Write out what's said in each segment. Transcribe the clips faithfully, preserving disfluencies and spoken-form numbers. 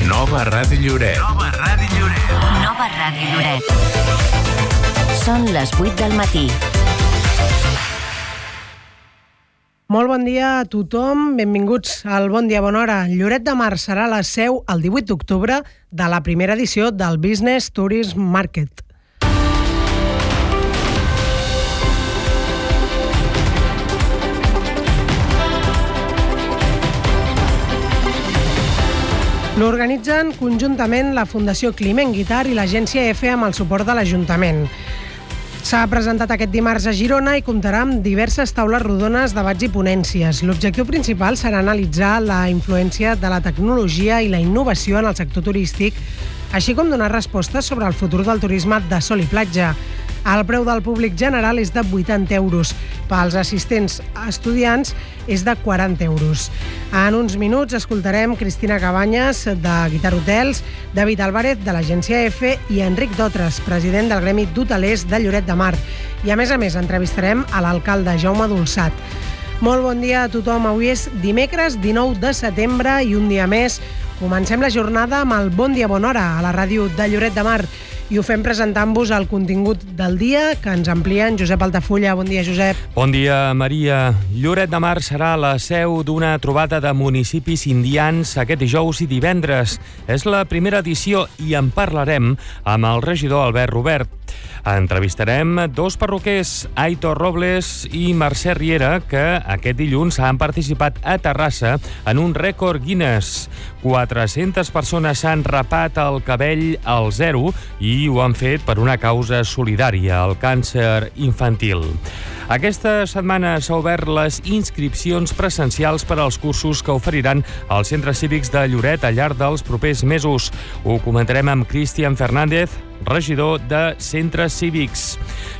Nova Ràdio Lloret. Nova Ràdio Lloret. Nova Ràdio Lloret. Són les vuit del matí. Molt bon dia a tothom, benvinguts al Bon Dia, Bona Hora. Lloret de Mar serà la seu el divuit d'octubre de la primera edició del Business Tourism Market. L'organitzen conjuntament la Fundació Climent Guitar i l'Agència F amb el suport de l'Ajuntament. S'ha presentat aquest dimarts a Girona i comptarà amb diverses taules rodones, debats i ponències. L'objectiu principal serà analitzar la influència de la tecnologia i la innovació en el sector turístic, així com donar respostes sobre el futur del turisme de sol i platja. El preu del públic general és de vuitanta euros. Pels assistents estudiants és de quaranta euros. En uns minuts escoltarem Cristina Cabanyes, de Guitar Hotels, David Álvarez, de l'Agència F, i Enric Dotres, president del Gremi d'Hotelers de Lloret de Mar. I a més a més entrevistarem a l'alcalde Jaume Dolçat. Molt bon dia a tothom. Avui és dimecres dinou de setembre i un dia més comencem la jornada amb el Bon Dia, Bona Hora a la ràdio de Lloret de Mar. I ho fem presentant-vos el contingut del dia, que ens amplien Josep Altafulla. Bon dia, Josep. Bon dia, Maria. Lloret de Mar serà la seu d'una trobada de municipis indians aquest dijous i divendres. És la primera edició i en parlarem amb el regidor Albert Robert. Entrevistarem dos perruquers, Aitor Robles i Mercè Riera, que aquest dilluns han participat a Terrassa en un rècord Guinness. quatre-centes persones s'han rapat el cabell al zero i ho han fet per una causa solidària, el càncer infantil. Aquesta setmana s'ha obert les inscripcions presencials per als cursos que oferiran als centres cívics de Lloret al llarg dels propers mesos. Ho comentarem amb Cristian Fernández, regidor de Centres Cívics.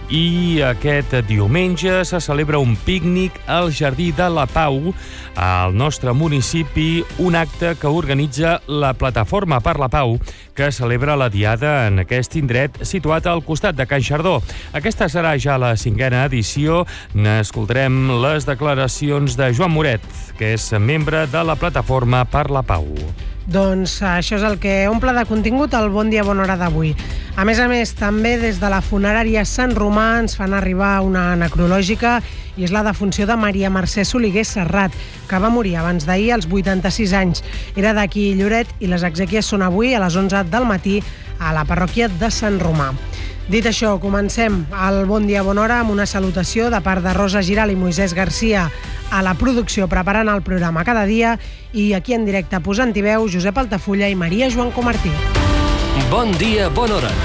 I aquest diumenge se celebra un pícnic al Jardí de la Pau, al nostre municipi, un acte que organitza la Plataforma per la Pau, que celebra la diada en aquest indret situat al costat de Can Xardó. Aquesta serà ja la cinquena edició. N'escoltarem les declaracions de Joan Moret, que és membre de la Plataforma per la Pau. Doncs això és el que omple de contingut el Bon Dia, Bona Hora d'avui. A més a més, també des de la funerària Sant Romà ens fan arribar una necrològica i és la defunció de Maria Mercè Soliguer Serrat, que va morir abans d'ahir als vuitanta-sis anys. Era d'aquí Lloret i les exèquies són avui a les onze del matí a la parròquia de Sant Romà. Dit això, comencem el Bon Dia, Bona Hora amb una salutació de part de Rosa Giral i Moisès Garcia a la producció preparant el programa cada dia i aquí en directe posant-hi veu Josep Altafulla i Maria Joan Comartí. Bon dia, bona hora.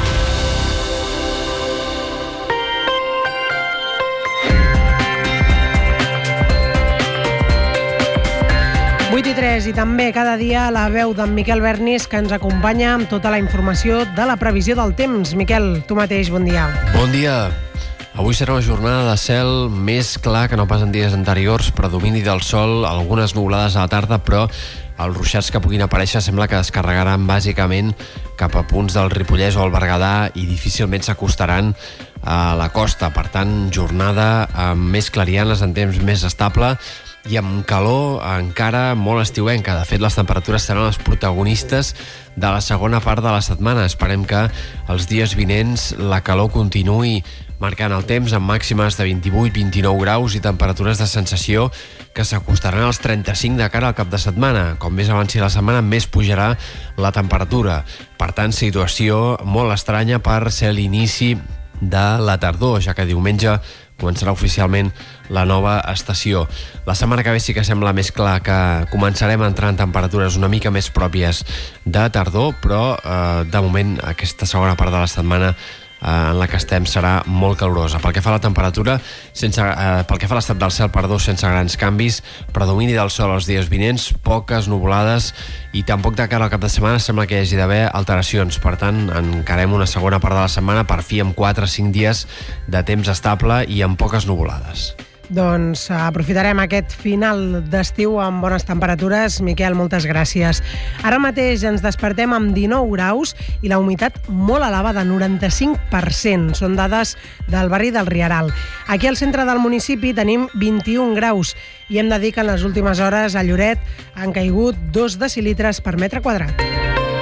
vuit i tres i també cada dia la veu d'en Miquel Bernis, que ens acompanya amb tota la informació de la previsió del temps. Miquel, tu mateix, bon dia. Bon dia. Avui serà una jornada de cel més clar que no pas en dies anteriors, predomini del sol, algunes nuvolades a la tarda, però els ruixats que puguin aparèixer sembla que descarregaran bàsicament cap a punts del Ripollès o el Berguedà i difícilment s'acostaran a la costa. Per tant, jornada amb més clarianes, en temps més estable i amb calor encara molt estiuenca. De fet, les temperatures seran les protagonistes de la segona part de la setmana. Esperem que els dies vinents la calor continuï marcant el temps amb màximes de vint-i-vuit a vint-i-nou graus i temperatures de sensació que s'acostaran als trenta-cinc de cara al cap de setmana. Com més avanci la setmana, més pujarà la temperatura. Per tant, situació molt estranya per ser l'inici de la tardor, ja que diumenge començarà oficialment la nova estació. La setmana que ve sí que sembla més clar que començarem a entrar en temperatures una mica més pròpies de tardor, però eh, de moment aquesta segona part de la setmana en la que estem serà molt calorosa. Pel que fa a la temperatura, sense, eh, pel que fa a l'estat del cel, perdó, sense grans canvis, predomini del sol els dies vinents, poques nuvolades i tampoc de cara al cap de setmana sembla que hi hagi d'haver alteracions. Per tant, encarem una segona part de la setmana per fi amb quatre a cinc dies de temps estable i amb poques nuvolades. Doncs aprofitarem aquest final d'estiu amb bones temperatures. Miquel, moltes gràcies. Ara mateix ens despertem amb dinou graus i la humitat molt elevada, noranta-cinc per cent. Són dades del barri del Rieral. Aquí al centre del municipi tenim vint-i-un graus i hem de dir que en les últimes hores a Lloret han caigut dos decilitres per metre quadrat.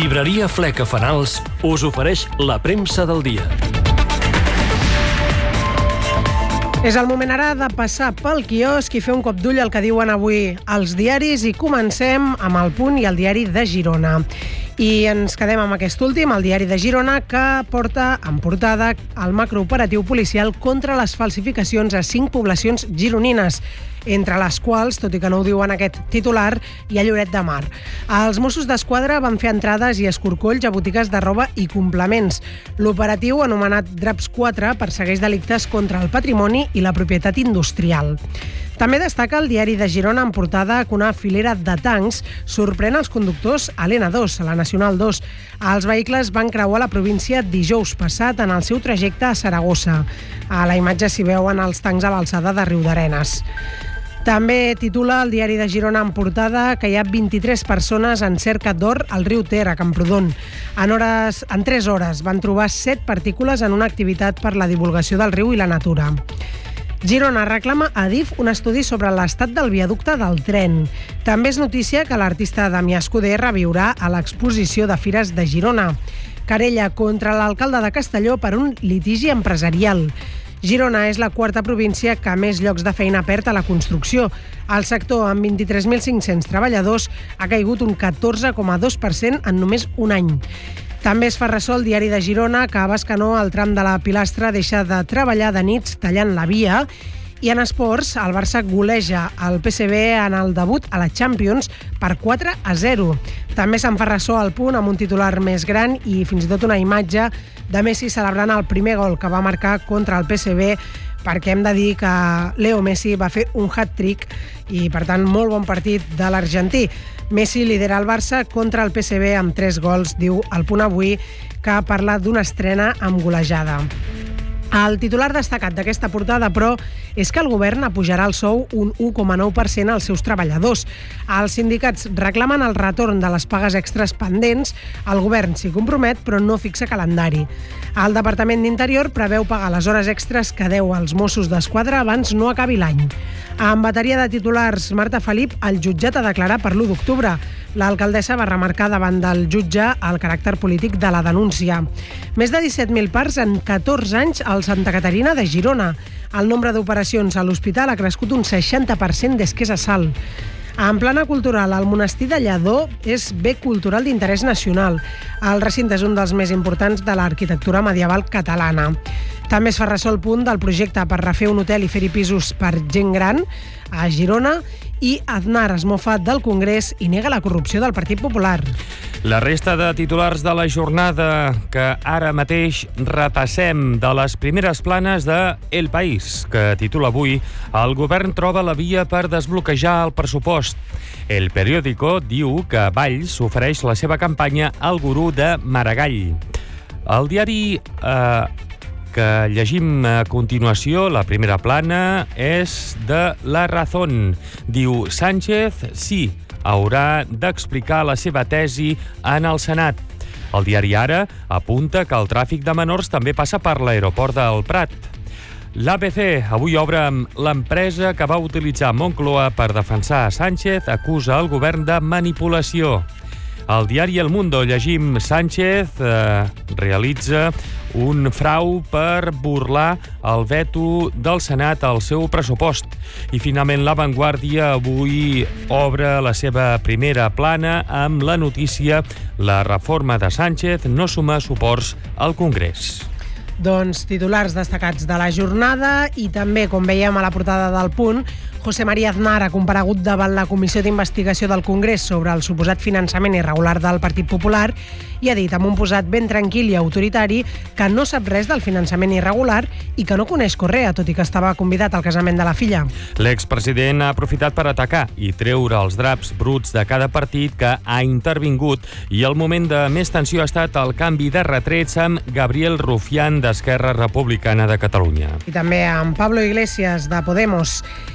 Llibreria Fleca Fanals us ofereix la premsa del dia. És el moment ara de passar pel quiosc i fer un cop d'ull al que diuen avui els diaris i comencem amb El Punt i el Diari de Girona. I ens quedem amb aquest últim, el Diari de Girona, que porta en portada el macrooperatiu policial contra les falsificacions a cinc poblacions gironines, entre les quals, tot i que no ho diuen aquest titular, hi ha Lloret de Mar. Els Mossos d'Esquadra van fer entrades i escorcolls a botigues de roba i complements. L'operatiu, anomenat Draps quatre, persegueix delictes contra el patrimoni i la propietat industrial. També destaca el Diari de Girona en portada que una filera de tancs sorprèn els conductors a l'N dos, a la Nacional dos. Els vehicles van creuar la província dijous passat en el seu trajecte a Saragossa. A la imatge s'hi veuen els tancs a l'alçada de Riudarenes. També titula el Diari de Girona en portada que hi ha vint-i-tres persones en cerca d'or al riu Ter, a Camprodon. En, hores, en tres hores van trobar set partícules en una activitat per la divulgació del riu i la natura. Girona reclama a Adif un estudi sobre l'estat del viaducte del tren. També és notícia que l'artista Damià Escudé reviurà a l'exposició de Fires de Girona. Querella contra l'alcalde de Castelló per un litigi empresarial. Girona és la quarta província que més llocs de feina perd a la construcció. El sector, amb vint-i-tres mil cinc-cents treballadors, ha caigut un catorze coma dos per cent en només un any. També es fa ressò el Diari de Girona que a Bescanó el tram de la Pilastra deixa de treballar de nits tallant la via. I en esports, el Barça goleja el P S V en el debut a la Champions per quatre a zero. També se'n fa ressò al Punt amb un titular més gran i fins i tot una imatge de Messi celebrant el primer gol que va marcar contra el P S V, perquè hem de dir que Leo Messi va fer un hat-trick i, per tant, molt bon partit de l'argentí. Messi lidera el Barça contra el P S V amb tres gols, diu El Punt avui, que parla d'una estrena amb golejada. El titular destacat d'aquesta portada, però, és que el govern apujarà el sou un u coma nou per cent als seus treballadors. Els sindicats reclamen el retorn de les pagues extres pendents. El govern s'hi compromet, però no fixa calendari. El Departament d'Interior preveu pagar les hores extres que deu als Mossos d'Esquadra abans no acabi l'any. En bateria de titulars, Marta Felip, el jutjat ha declarat per l'u d'octubre. L'alcaldessa va remarcar davant del jutge el caràcter polític de la denúncia. Més de disset mil parts en catorze anys al Santa Caterina de Girona. El nombre d'operacions a l'hospital ha crescut un seixanta per cent des que és a Salt. En plana cultural, el monestir de Lledó és bé cultural d'interès nacional. El recinte és un dels més importants de l'arquitectura medieval catalana. També es fa ressò el Punt del projecte per refer un hotel i fer-hi pisos per gent gran a Girona, i Aznar es mofa del Congrés i nega la corrupció del Partit Popular. La resta de titulars de la jornada que ara mateix repassem, de les primeres planes de El País, que titula avui El govern troba la via per desbloquejar el pressupost. El periòdico diu que Valls ofereix la seva campanya al gurú de Maragall. El diari eh, que llegim a continuació, la primera plana, és de La Razón. Diu, Sánchez sí, haurà d'explicar la seva tesi en el Senat. El diari Ara apunta que el tràfic de menors també passa per l'aeroport del Prat. L'A B C avui obre amb l'empresa que va utilitzar Moncloa per defensar a Sánchez acusa el govern de manipulació. Al diari El Mundo llegim Sánchez eh, realitza un frau per burlar el veto del Senat al seu pressupost. I finalment La Vanguardia avui obre la seva primera plana amb la notícia la reforma de Sánchez no suma suports al Congrés. Doncs titulars destacats de la jornada i també, com veiem a la portada del Punt, José María Aznar ha comparegut davant la Comissió d'Investigació del Congrés sobre el suposat finançament irregular del Partit Popular i ha dit amb un posat ben tranquil i autoritari que no sap res del finançament irregular i que no coneix Correa, tot i que estava convidat al casament de la filla. L'expresident ha aprofitat per atacar i treure els draps bruts de cada partit que ha intervingut i el moment de més tensió ha estat el canvi de retrets amb Gabriel Rufián d'Esquerra Republicana de Catalunya. I també amb Pablo Iglesias de Podemos.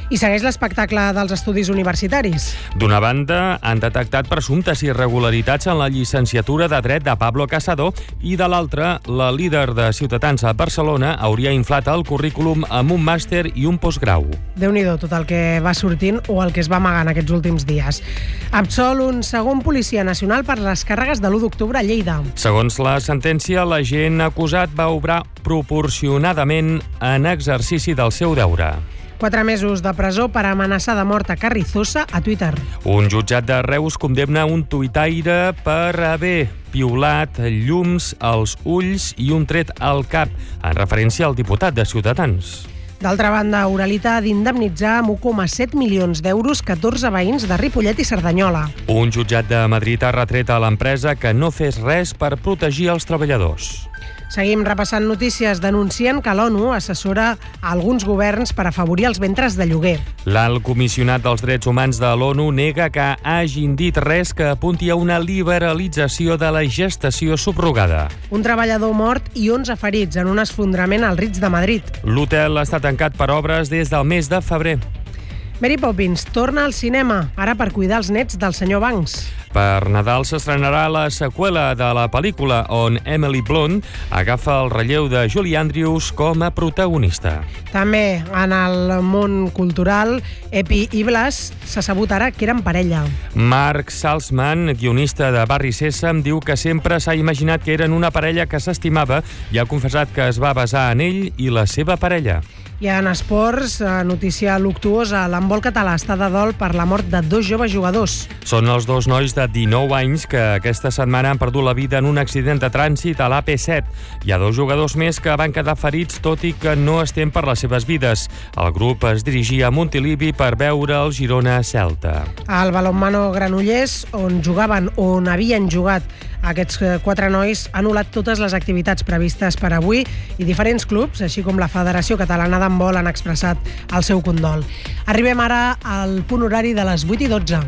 I segueix l'espectacle dels estudis universitaris. D'una banda, han detectat presumptes irregularitats en la llicenciatura de dret de Pablo Casado i de l'altra, la líder de Ciutadans a Barcelona hauria inflat el currículum amb un màster i un postgrau. Déu-n'hi-do tot el que va sortint o el que es va amagar en aquests últims dies. Absol un segon policia nacional per les càrregues de l'u d'octubre a Lleida. Segons la sentència, l'agent acusat va obrar proporcionadament en exercici del seu deure. Quatre mesos de presó per amenaçar de mort a Carrizosa a Twitter. Un jutjat de Reus condemna un tuitaire per haver piulat llums als ulls i un tret al cap, en referència al diputat de Ciutadans. D'altra banda, Uralita ha d'indemnitzar amb un coma set milions d'euros catorze veïns de Ripollet i Cerdanyola. Un jutjat de Madrid ha retret a l'empresa que no fes res per protegir els treballadors. Seguim repassant notícies. Denuncien que l'ONU assessora a alguns governs per afavorir els ventres de lloguer. L'alt comissionat dels drets humans de l'ONU nega que hagin dit res que apunti a una liberalització de la gestació subrogada. Un treballador mort i onze ferits en un esfondrament al Ritz de Madrid. L'hotel està tancat per obres des del mes de febrer. Mary Poppins torna al cinema, ara per cuidar els nets del senyor Banks. Per Nadal s'estrenarà la seqüela de la pel·lícula on Emily Blunt agafa el relleu de Julie Andrews com a protagonista. També en el món cultural, Epi i Blas s'ha sabut ara que eren parella. Mark Salzman, guionista de Barri Sèsam, diu que sempre s'ha imaginat que eren una parella que s'estimava i ha confessat que es va basar en ell i la seva parella. I en esports, notícia luctuosa. L'handbol català està de dol per la mort de dos joves jugadors. Són els dos nois de dinou anys que aquesta setmana han perdut la vida en un accident de trànsit a l'A P set. Hi ha dos jugadors més que van quedar ferits, tot i que no estem per les seves vides. El grup es dirigia a Montilivi per veure el Girona-Celta. Al balonmano Granollers, on jugaven, on havien jugat aquests quatre nois, ha anul·lat totes les activitats previstes per avui i diferents clubs, així com la Federació Catalana d'Handbol, han expressat el seu condol. Arribem ara al punt horari de les vuit i dotze.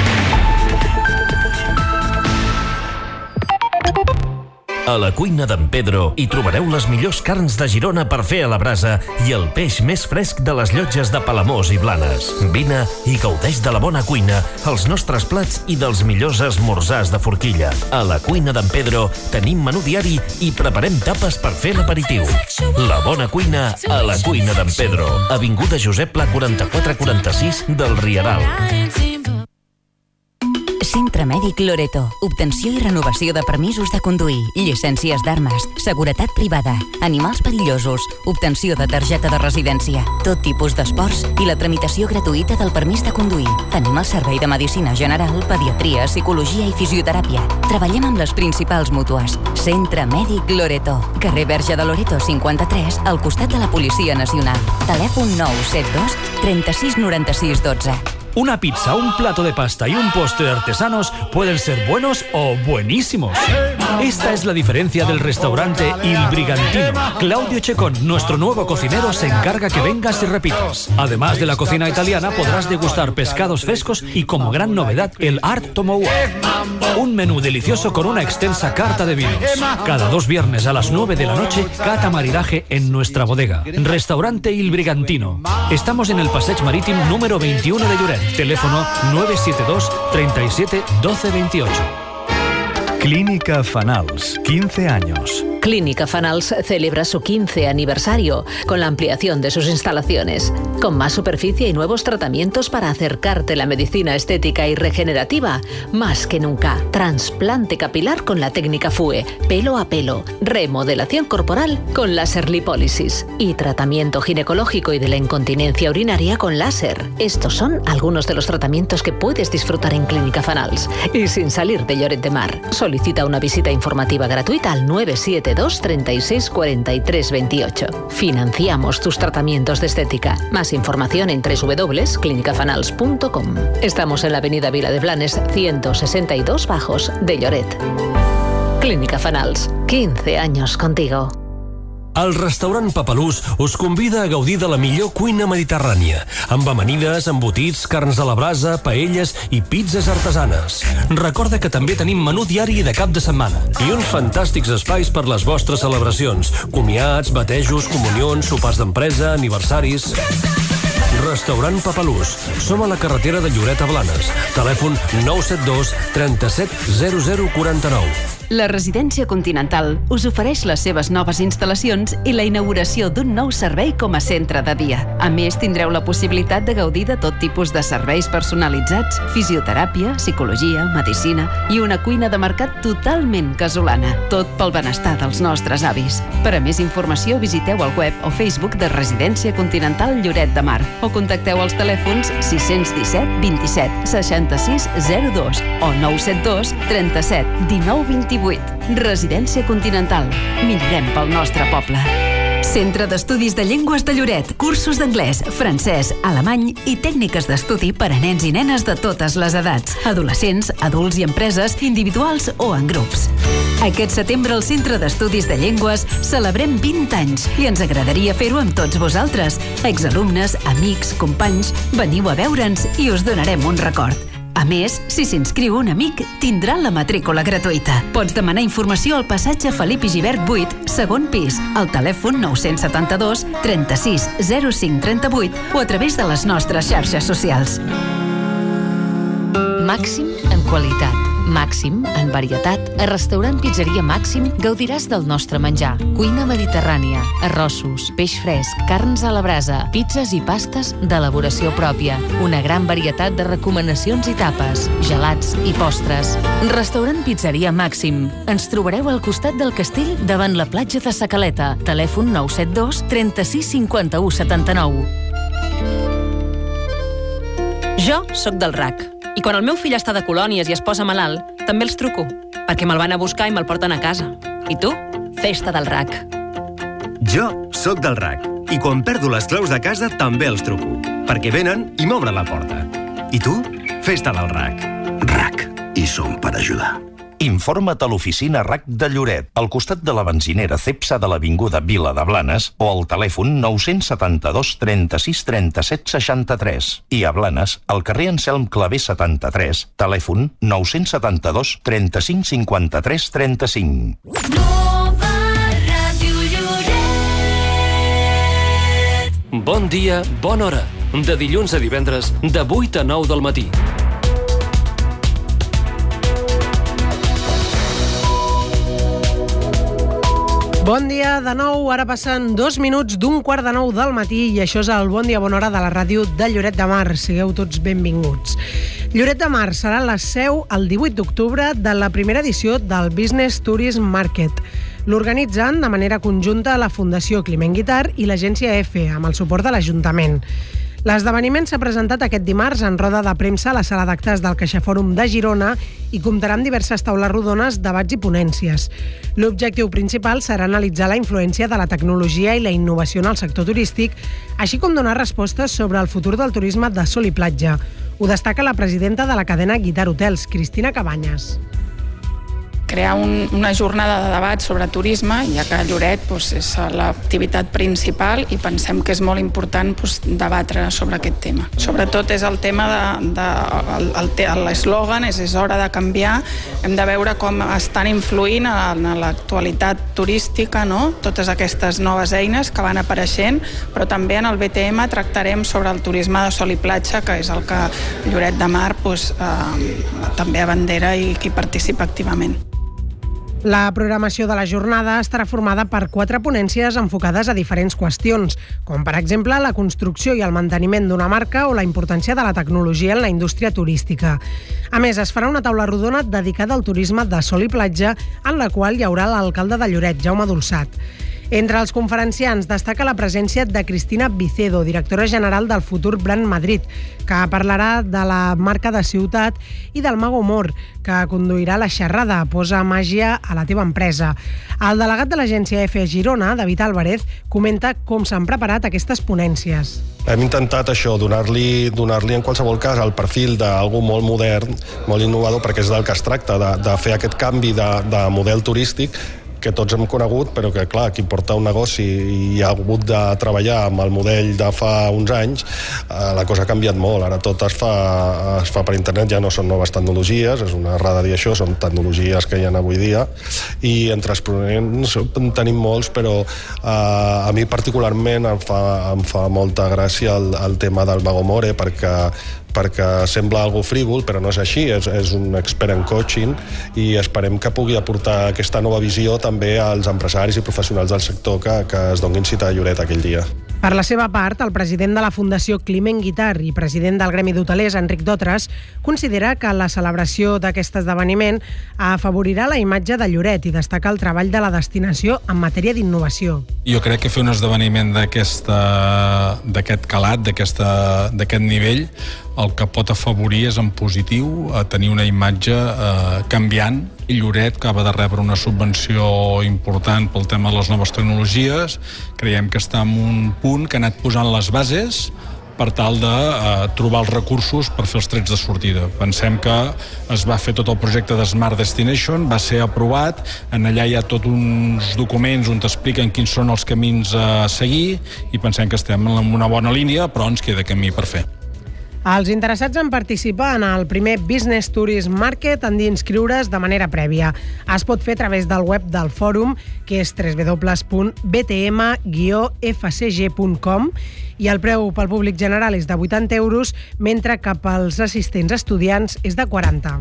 A la cuina d'en Pedro hi trobareu les millors carns de Girona per fer a la brasa i el peix més fresc de les llotges de Palamós i Blanes. Vine i gaudeix de la bona cuina, els nostres plats i dels millors esmorzars de forquilla. A la cuina d'en Pedro tenim menú diari i preparem tapes per fer l'aperitiu. La bona cuina a la cuina d'en Pedro. Avinguda Josep Pla quaranta-quatre quaranta-sis del Rieral. Centre Mèdic Loreto. Obtenció i renovació de permisos de conduir, llicències d'armes, seguretat privada, animals perillosos, obtenció de targeta de residència, tot tipus d'esports i la tramitació gratuïta del permís de conduir. Tenim el servei de medicina general, pediatria, psicologia i fisioteràpia. Treballem amb les principals mútues. Centre Mèdic Loreto. Carrer Verge de Loreto cinquanta-tres, al costat de la Policia Nacional. Telèfon nou set dos trenta-sis noranta-sis dotze. Una pizza, un plato de pasta y un postre artesanos pueden ser buenos o buenísimos. Esta es la diferencia del restaurante Il Brigantino. Claudio Checón, nuestro nuevo cocinero, se encarga que vengas y repitas. Además de la cocina italiana, podrás degustar pescados frescos y, como gran novedad, el Art Tomoua. Un menú delicioso con una extensa carta de vinos. Cada dos viernes a las nueve de la noche, cata maridaje en nuestra bodega. Restaurante Il Brigantino. Estamos en el Passeig Marítim número veintiuno de Lloret. Teléfono nueve siete dos treinta y siete doce veintiocho. Clínica Fanals, quince años. Clínica Fanals celebra su quince aniversario con la ampliación de sus instalaciones, con más superficie y nuevos tratamientos para acercarte la medicina estética y regenerativa. Más que nunca, trasplante capilar con la técnica F U E, pelo a pelo, remodelación corporal con láser lipólisis y tratamiento ginecológico y de la incontinencia urinaria con láser. Estos son algunos de los tratamientos que puedes disfrutar en Clínica Fanals y sin salir de Lloret de Mar. Solicita una visita informativa gratuita al nueve siete dos treinta y seis cuarenta y tres veintiocho. Financiamos tus tratamientos de estética. Más información en doble u doble u doble u punto clínica fanals punto com. Estamos en la avenida Vila de Blanes ciento sesenta y dos Bajos de Lloret. Clínica Fanals, quince años contigo. El restaurant Papalús us convida a gaudir de la millor cuina mediterrània, amb amanides, embotits, carns a la brasa, paelles i pizzas artesanes. Recorda que també tenim menú diari de cap de setmana i uns fantàstics espais per les vostres celebracions, comiats, batejos, comunions, sopars d'empresa, aniversaris. Restaurant Papalús. Som a la carretera de Lloret a Blanes. Telèfon nou set dos, trenta-set, zero zero, quaranta-nou. La Residència Continental us ofereix les seves noves instal·lacions i la inauguració d'un nou servei com a centre de dia. A més, tindreu la possibilitat de gaudir de tot tipus de serveis personalitzats, fisioteràpia, psicologia, medicina i una cuina de mercat totalment casolana. Tot pel benestar dels nostres avis. Per a més informació, visiteu el web o Facebook de Residència Continental Lloret de Mar o contacteu als telèfons sis cents disset, vint-i-set, seixanta-sis, zero dos o nou set dos, trenta-set, dinou, vint-i-vuit. Residència Continental. Millorem pel nostre poble. Centre d'Estudis de Llengües de Lloret. Cursos d'anglès, francès, alemany i tècniques d'estudi per a nens i nenes de totes les edats. Adolescents, adults i empreses, individuals o en grups. Aquest setembre al Centre d'Estudis de Llengües celebrem vint anys i ens agradaria fer-ho amb tots vosaltres. Exalumnes, amics, companys, veniu a veure'ns i us donarem un record. A més, si s'inscriu un amic, tindrà la matrícula gratuïta. Pots demanar informació al passatge Felip i Gibert vuit, segon pis, al telèfon nou set dos, trenta-sis, zero cinc, trenta-vuit o a través de les nostres xarxes socials. Màxim en qualitat, màxim en varietat. A Restaurant Pizzeria Màxim gaudiràs del nostre menjar. Cuina mediterrània, arrossos, peix fresc, carns a la brasa, pizzas i pastes d'elaboració pròpia. Una gran varietat de recomanacions i tapes, gelats i postres. Restaurant Pizzeria Màxim. Ens trobareu al costat del castell davant la platja de Sa Caleta. Telèfon nou set dos, trenta-sis, cinquanta-u, setanta-nou. Jo sóc del R A C. I quan el meu fill està de colònies i es posa malalt, també els truco, perquè me'l van a buscar i me'l porten a casa. I tu? Festa del R A C. Jo sóc del R A C. I quan perdo les claus de casa també els truco, perquè venen i m'obren la porta. I tu? Festa del R A C. R A C. I som per ajudar. Informa't a l'oficina R A C de Lloret, al costat de la benzinera Cepsa de l'Avinguda Vila de Blanes o al telèfon nou setanta-dos, trenta-sis, trenta-set, seixanta-tres. I a Blanes, al carrer Anselm Clavé setanta-tres, telèfon nou setanta-dos, trenta-cinc, cinquanta-tres, trenta-cinc. Nova Ràdio Lloret. Bon dia, bona hora. De dilluns a divendres, de vuit a nou del matí. Bon dia de nou, ara passen dos minuts d'un quart de nou del matí i això és el Bon Dia Bona Hora de la ràdio de Lloret de Mar. Sigueu tots benvinguts. Lloret de Mar serà la seu el divuit d'octubre de la primera edició del Business Tourism Market. L'organitzen de manera conjunta la Fundació Climent Guitart i l'Agència F, amb el suport de l'Ajuntament. L'esdeveniment s'ha presentat aquest dimarts en roda de premsa a la sala d'actes del CaixaFòrum de Girona i comptarà amb diverses taules rodones, debats i ponències. L'objectiu principal serà analitzar la influència de la tecnologia i la innovació en el sector turístic, així com donar respostes sobre el futur del turisme de sol i platja. Ho destaca la presidenta de la cadena Guitart Hotels, Cristina Cabanyes. Crear un, una jornada de debat sobre turisme, ja que Lloret doncs, és l'activitat principal i pensem que és molt important doncs, debatre sobre aquest tema. Sobretot és el tema de, de l'eslògan, és, és hora de canviar, hem de veure com estan influint en l'actualitat turística, no? Totes aquestes noves eines que van apareixent, però també en el B T M tractarem sobre el turisme de sol i platja, que és el que Lloret de Mar doncs, eh, també abandera i que hi participa activament. La programació de la jornada estarà formada per quatre ponències enfocades a diferents qüestions, com per exemple la construcció i el manteniment d'una marca o la importància de la tecnologia en la indústria turística. A més, es farà una taula rodona dedicada al turisme de sol i platja, en la qual hi haurà l'alcalde de Lloret, Jaume Dolçat. Entre els conferenciants destaca la presència de Cristina Vicedo, directora general del Futur Brand Madrid, que parlarà de la marca de ciutat, i del Mago Mor, que conduirà la xerrada Posa màgia a la teva empresa. El delegat de l'agència F a Girona, David Álvarez, comenta com s'han preparat aquestes ponències. Hem intentat això, donar-li donar-li en qualsevol cas el perfil d'algú molt modern, molt innovador, perquè és del que es tracta, de, de fer aquest canvi de, de model turístic, que tots hem conegut, però que, clar, qui porta un negoci i ha hagut de treballar amb el model de fa uns anys, eh, la cosa ha canviat molt. Ara tot es fa, es fa per internet, ja no són noves tecnologies, és una errada dir això, són tecnologies que hi ha avui dia, i entre els ponents en tenim molts, però eh, a mi particularment em fa, em fa molta gràcia el, el tema del Vago More, perquè perquè sembla algo frívol, però no és així, és, és un expert en coaching i esperem que pugui aportar aquesta nova visió també als empresaris i professionals del sector que, que es donin cita a Lloret aquell dia. Per la seva part, el president de la Fundació Climent Guitar i president del Gremi d'Hotelers, Enric Dotres, considera que la celebració d'aquest esdeveniment afavorirà la imatge de Lloret i destaca el treball de la destinació en matèria d'innovació. Jo crec que fer un esdeveniment d'aquest calat, d'aquest nivell, el que pot afavorir és en positiu a tenir una imatge eh, canviant. I Lloret acaba de rebre una subvenció important pel tema de les noves tecnologies. Creiem que està en un punt que ha anat posant les bases per tal de eh, trobar els recursos per fer els trets de sortida. Pensem que es va fer tot el projecte de Smart Destination, va ser aprovat, en allà hi ha tots uns documents on t'expliquen quins són els camins a seguir i pensem que estem en una bona línia, però ens queda camí per fer. Els interessats en participar en el primer Business Tourism Market han d'inscriure's de manera prèvia. Es pot fer a través del web del fòrum, que és w w w punt b t m guió f c g punt com, i el preu pel públic general és de vuitanta euros, mentre que pels assistents estudiants és de quaranta.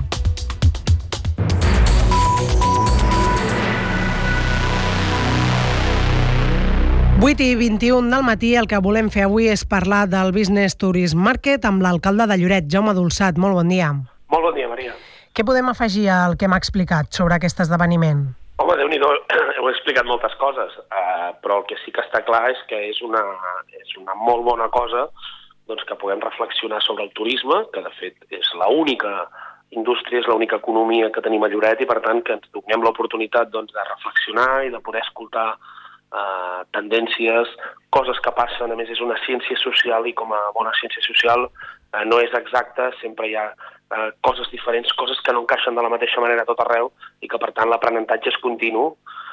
vuit i vint-i-un del matí, el que volem fer avui és parlar del Business Tourism Market amb l'alcalde de Lloret, Jaume Dolçat. Molt bon dia. Molt bon dia, Maria. Què podem afegir al que m'ha explicat sobre aquest esdeveniment? Home, Déu-n'hi-do, heu explicat moltes coses, eh, però el que sí que està clar és que és una, és una molt bona cosa doncs, que puguem reflexionar sobre el turisme, que de fet és l'única indústria, és l'única economia que tenim a Lloret i per tant que ens donem l'oportunitat doncs, de reflexionar i de poder escoltar Uh, tendències, coses que passen. A més, és una ciència social i com a bona ciència social uh, no és exacta, sempre hi ha uh, coses diferents, coses que no encaixen de la mateixa manera a tot arreu i que per tant l'aprenentatge és continu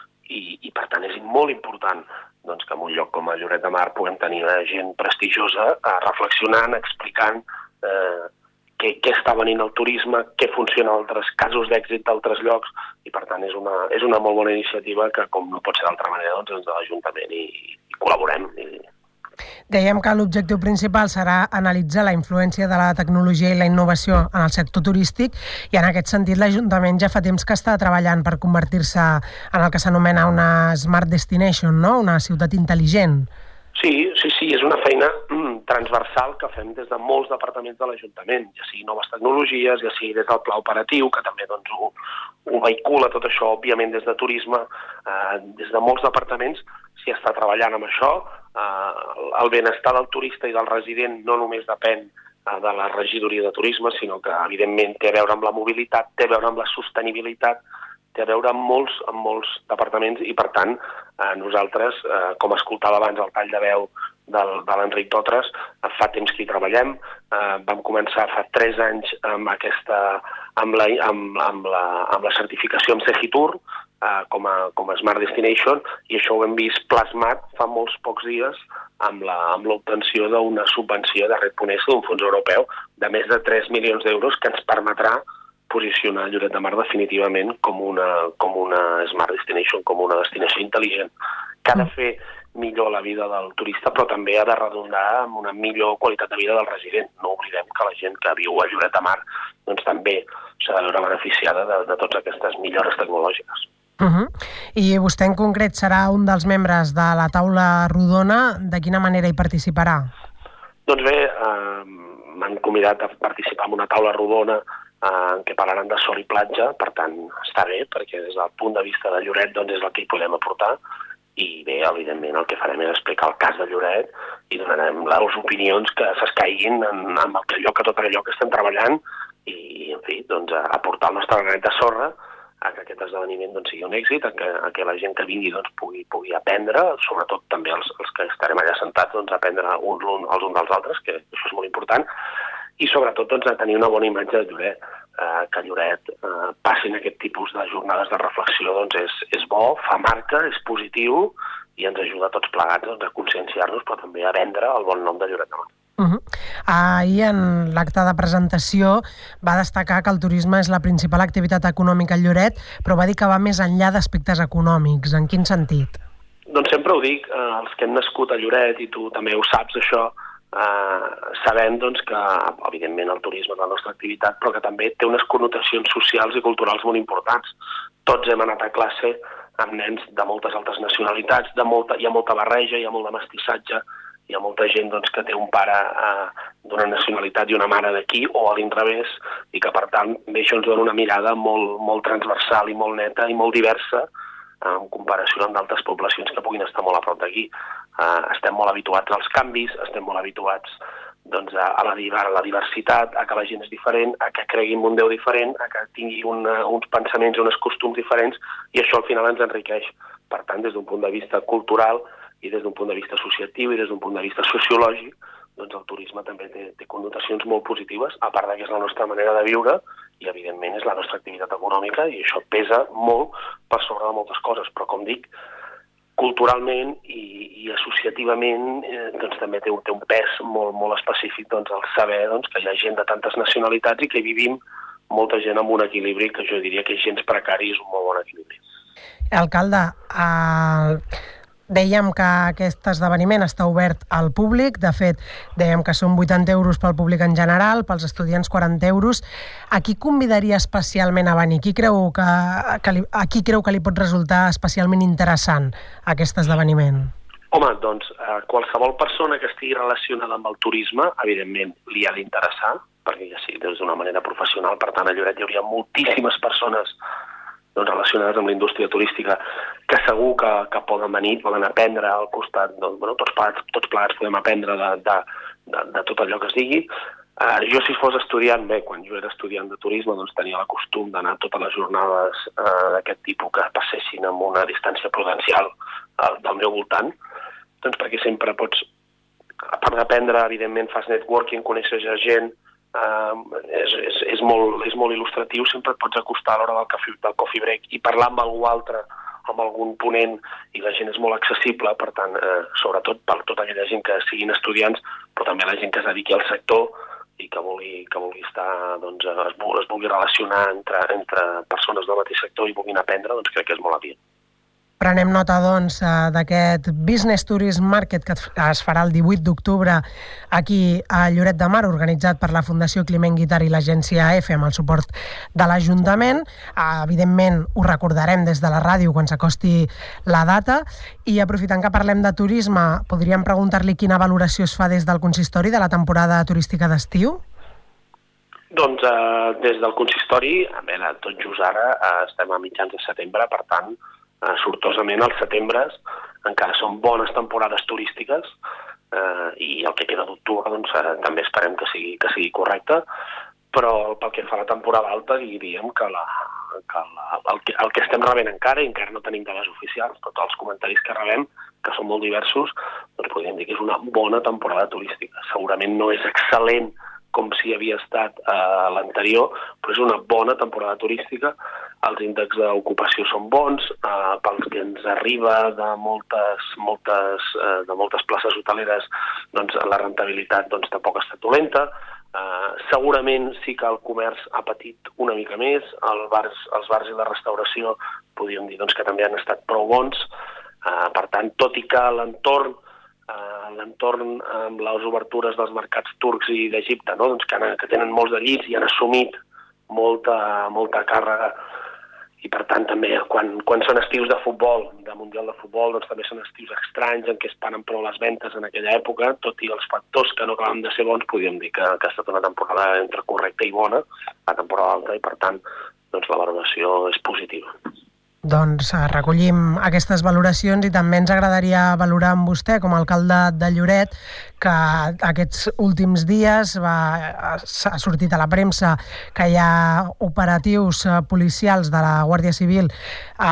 i, i per tant és molt important doncs, que en un lloc com a Lloret de Mar puguem tenir gent prestigiosa uh, reflexionant, explicant uh, què, què està venint al turisme, què funciona a altres casos d'èxit d'altres llocs, i per tant és una, és una molt bona iniciativa que, com no pot ser d'altra manera, doncs, des de l'Ajuntament i, i col·laborem. I... Dèiem que l'objectiu principal serà analitzar la influència de la tecnologia i la innovació en el sector turístic i en aquest sentit l'Ajuntament ja fa temps que està treballant per convertir-se en el que s'anomena una Smart Destination, no? Una ciutat intel·ligent. Sí, sí, sí, és una feina mm, transversal que fem des de molts departaments de l'Ajuntament, ja sigui noves tecnologies, ja sigui des del pla operatiu, que també doncs, ho, ho vehicula tot això, òbviament des de turisme, eh, des de molts departaments s'hi està treballant amb això. Eh, el benestar del turista i del resident no només depèn eh, de la regidoria de turisme, sinó que evidentment té a veure amb la mobilitat, té a veure amb la sostenibilitat, té a veure amb molts, amb molts departaments i, per tant, eh, nosaltres, eh, com escoltava abans el tall de veu del, de l'Enric Dotres, eh, fa temps que hi treballem. Eh, vam començar fa tres anys amb, aquesta, amb, la, amb, amb, la, amb la certificació amb Segitur eh, com, a, com a Smart Destination i això ho hem vist plasmat fa molts pocs dies amb l'obtenció d'una subvenció de Red Punesa d'un fons europeu de més de tres milions d'euros que ens permetrà posicionar Lloret de Mar definitivament com una, com una Smart Destination, com una destinació intel·ligent, que ha de fer millor la vida del turista, però també ha de redundar en una millor qualitat de vida del resident. No oblidem que la gent que viu a Lloret de Mar doncs, també s'ha de veure beneficiada de, de totes aquestes millores tecnològiques. Uh-huh. I vostè en concret serà un dels membres de la taula rodona. De quina manera hi participarà? Doncs bé, eh, m'han convidat a participar en una taula rodona en què parlaran de sol i platja, per tant està bé, perquè des del punt de vista de Lloret doncs és el que hi podem aportar i bé, evidentment el que farem és explicar el cas de Lloret i donarem les opinions que s'escaiguin en, en el lloc, a tot el lloc que estem treballant i, en fi, doncs aportar el nostre granet de sorra a que aquest esdeveniment doncs, sigui un èxit, a que, a que la gent que vingui doncs, pugui, pugui aprendre, sobretot també els, els que estarem allà sentats, doncs, aprendre uns, un, els uns dels altres, que això és molt important, i sobretot doncs, a tenir una bona imatge de Lloret, eh, que a Lloret eh, passin aquest tipus de jornades de reflexió doncs és, és bo, fa marca, és positiu i ens ajuda a tots plegats doncs, a conscienciar-nos, però també a vendre el bon nom de Lloret de Mar. Uh -huh. Ahir, en l'acte de presentació, va destacar que el turisme és la principal activitat econòmica a Lloret, però va dir que va més enllà d'aspectes econòmics. En quin sentit? Doncs sempre ho dic, eh, els que hem nascut a Lloret, i tu també ho saps, això, eh, sabem doncs, que, evidentment, el turisme és la nostra activitat, però que també té unes connotacions socials i culturals molt importants. Tots hem anat a classe amb nens de moltes altres nacionalitats, de molta, hi ha molta barreja, hi ha molt de mestissatge, hi ha molta gent doncs, que té un pare eh, d'una nacionalitat i una mare d'aquí, o a l'inrevés, i que, per tant, això ens dona una mirada molt, molt transversal i molt neta i molt diversa en comparació amb d'altres poblacions que puguin estar molt a prop d'aquí. Uh, estem molt habituats als canvis, estem molt habituats doncs, a, a, la, a la diversitat, a que la gent és diferent, a que cregui en un Déu diferent, a que tingui una, uns pensaments i uns costums diferents, i això al final ens enriqueix. Per tant, des d'un punt de vista cultural i des d'un punt de vista associatiu i des d'un punt de vista sociològic, doncs el turisme també té, té connotacions molt positives, a part que és la nostra manera de viure i, evidentment, és la nostra activitat econòmica i això pesa molt per sobre de moltes coses. Però, com dic, culturalment i, i associativament eh, doncs, també té, té un pes molt, molt específic doncs, el saber doncs, que hi ha gent de tantes nacionalitats i que vivim molta gent amb un equilibri que jo diria que és gens precari i és un molt bon equilibri. Alcalde, el... dèiem que aquest esdeveniment està obert al públic, de fet, dèiem que són vuitanta euros pel públic en general, pels estudiants quaranta euros. A qui convidaria especialment a venir? Qui creu que, que li, a qui creu que li pot resultar especialment interessant aquest esdeveniment? Home, doncs, eh, qualsevol persona que estigui relacionada amb el turisme, evidentment, li ha d'interessar, perquè ja sí, des d'una manera professional, per tant, a Lloret hi hauria moltíssimes persones doncs, relacionades amb la indústria turística que segur que, que poden venir, poden aprendre al costat, doncs, bueno, tots plegats, tots plegats podem aprendre de, de, de, de tot allò que es digui. Uh, jo, si fos estudiant, bé, quan jo era estudiant de turisme, doncs tenia el costum d'anar a totes les jornades uh, d'aquest tipus que passessin amb una distància prudencial uh, del meu voltant, doncs perquè sempre pots, a part d'aprendre, evidentment, fas networking, coneixes gent, Uh, és, és, és, molt, és molt il·lustratiu, sempre et pots acostar a l'hora del, cafè, del coffee break i parlar amb algú altre, amb algun ponent, i la gent és molt accessible, per tant, eh, sobretot per tota aquella gent que siguin estudiants, però també la gent que es dediqui al sector i que vulgui, que vulgui estar, doncs, es, es vulgui relacionar entre, entre persones del mateix sector i vulguin aprendre, doncs crec que és molt adient. Prenem nota, doncs, d'aquest Business Tourism Market que es farà el divuit d'octubre aquí a Lloret de Mar, organitzat per la Fundació Climent Guitart i l'agència EFE amb el suport de l'Ajuntament. Evidentment, ho recordarem des de la ràdio quan s'acosti la data. I aprofitant que parlem de turisme, podríem preguntar-li quina valoració es fa des del consistori de la temporada turística d'estiu? Doncs eh, des del consistori, a veure, tot just ara eh, estem a mitjans de setembre, per tant, Uh, sortosament els setembres encara són bones temporades turístiques uh, i el que queda d'octubre doncs, uh, també esperem que sigui, que sigui correcte, però pel que fa a la temporada alta diríem que, la, que la, el, que, el que estem rebent encara, i encara no tenim dades oficials, tots els comentaris que rebem, que són molt diversos, doncs podríem dir que és una bona temporada turística. Segurament no és excel·lent com si havia estat eh, l'anterior, però és una bona temporada turística. Els índexs d'ocupació són bons, eh, pels que ens arriba de moltes, moltes, eh, de moltes places hoteleres, doncs la rentabilitat doncs, tampoc ha estat dolenta. Eh, segurament sí que el comerç ha patit una mica més, el bars, els bars i la restauració podríem dir doncs, que també han estat prou bons. Eh, per tant, tot i que l'entorn Uh, l'entorn amb les obertures dels mercats turcs i d'Egipte, no? doncs que, han, que tenen molts de llits i han assumit molta, molta càrrega, i per tant també quan, quan són estius de futbol, de Mundial de Futbol, doncs també són estius estranys en què es paren prou les ventes en aquella època, tot i els factors que no acaben de ser bons, podríem dir que, que ha estat una temporada entre correcta i bona, la temporada alta, i per tant doncs, la valoració és positiva. Doncs recollim aquestes valoracions i també ens agradaria valorar amb vostè, com a alcalde de Lloret, que aquests últims dies va, s'ha sortit a la premsa que hi ha operatius policials de la Guàrdia Civil eh,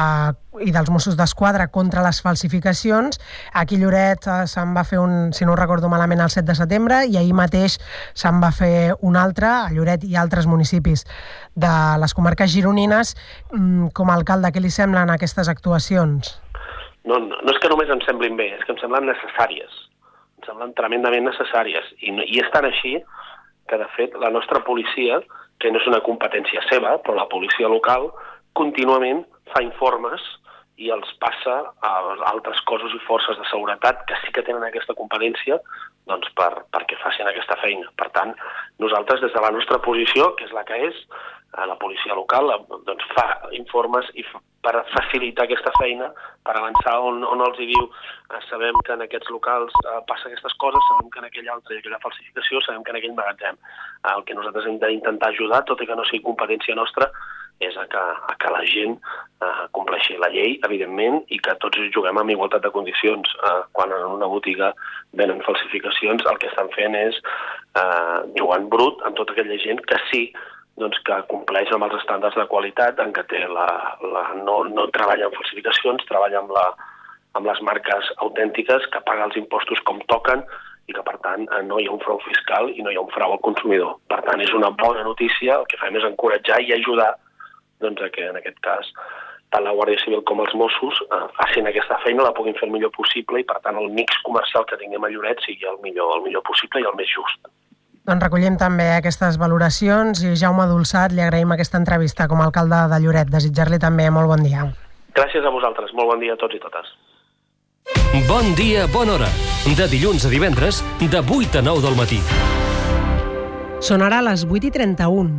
i dels Mossos d'Esquadra contra les falsificacions. Aquí a Lloret eh, se'n va fer un, si no ho recordo malament, el set de setembre, i ahir mateix se'n va fer un altre a Lloret i altres municipis de les comarques gironines. Com a alcalde, què li semblen aquestes actuacions? No, no, no és que només em semblin bé, és que em semblen necessàries. Em semblen tremendament necessàries. I, i és tan així que, de fet, la nostra policia, que no és una competència seva, però la policia local, contínuament fa informes i els passa a altres cossos i forces de seguretat que sí que tenen aquesta competència, doncs per, perquè facin aquesta feina. Per tant, nosaltres, des de la nostra posició, que és la que és, la policia local doncs fa informes i fa, per facilitar aquesta feina, per avançar on, on els hi diu eh, sabem que en aquests locals eh, passa aquestes coses, sabem que en aquell altre hi ha aquella falsificació, sabem que en aquell magatzem. Eh, el que nosaltres hem d'intentar ajudar, tot i que no sigui competència nostra, és a que, a que la gent eh, compleixi la llei, evidentment, i que tots juguem amb igualtat de condicions. Eh, quan en una botiga venen falsificacions, el que estan fent és eh, jugant brut amb tota aquella gent que sí doncs, que compleix amb els estàndards de qualitat, en què té la, la, no, no treballa amb falsificacions, treballa amb, la, amb les marques autèntiques, que paga els impostos com toquen i que, per tant, no hi ha un frau fiscal i no hi ha un frau al consumidor. Per tant, és una bona notícia. El que fem és encoratjar i ajudar doncs, a que, en aquest cas, tant la Guàrdia Civil com els Mossos eh, facin aquesta feina, la puguin fer el millor possible i, per tant, el mix comercial que tinguem a Lloret sigui el millor, el millor possible i el més just. Doncs recollim també aquestes valoracions i Jaume Dolçat, li agraïm aquesta entrevista com a alcalde de Lloret. Desitjar-li també molt bon dia. Gràcies a vosaltres. Molt bon dia a tots i totes. Bon dia, bona hora. De dilluns a divendres, de vuit a nou del matí. Sonarà a les vuit i trenta-un.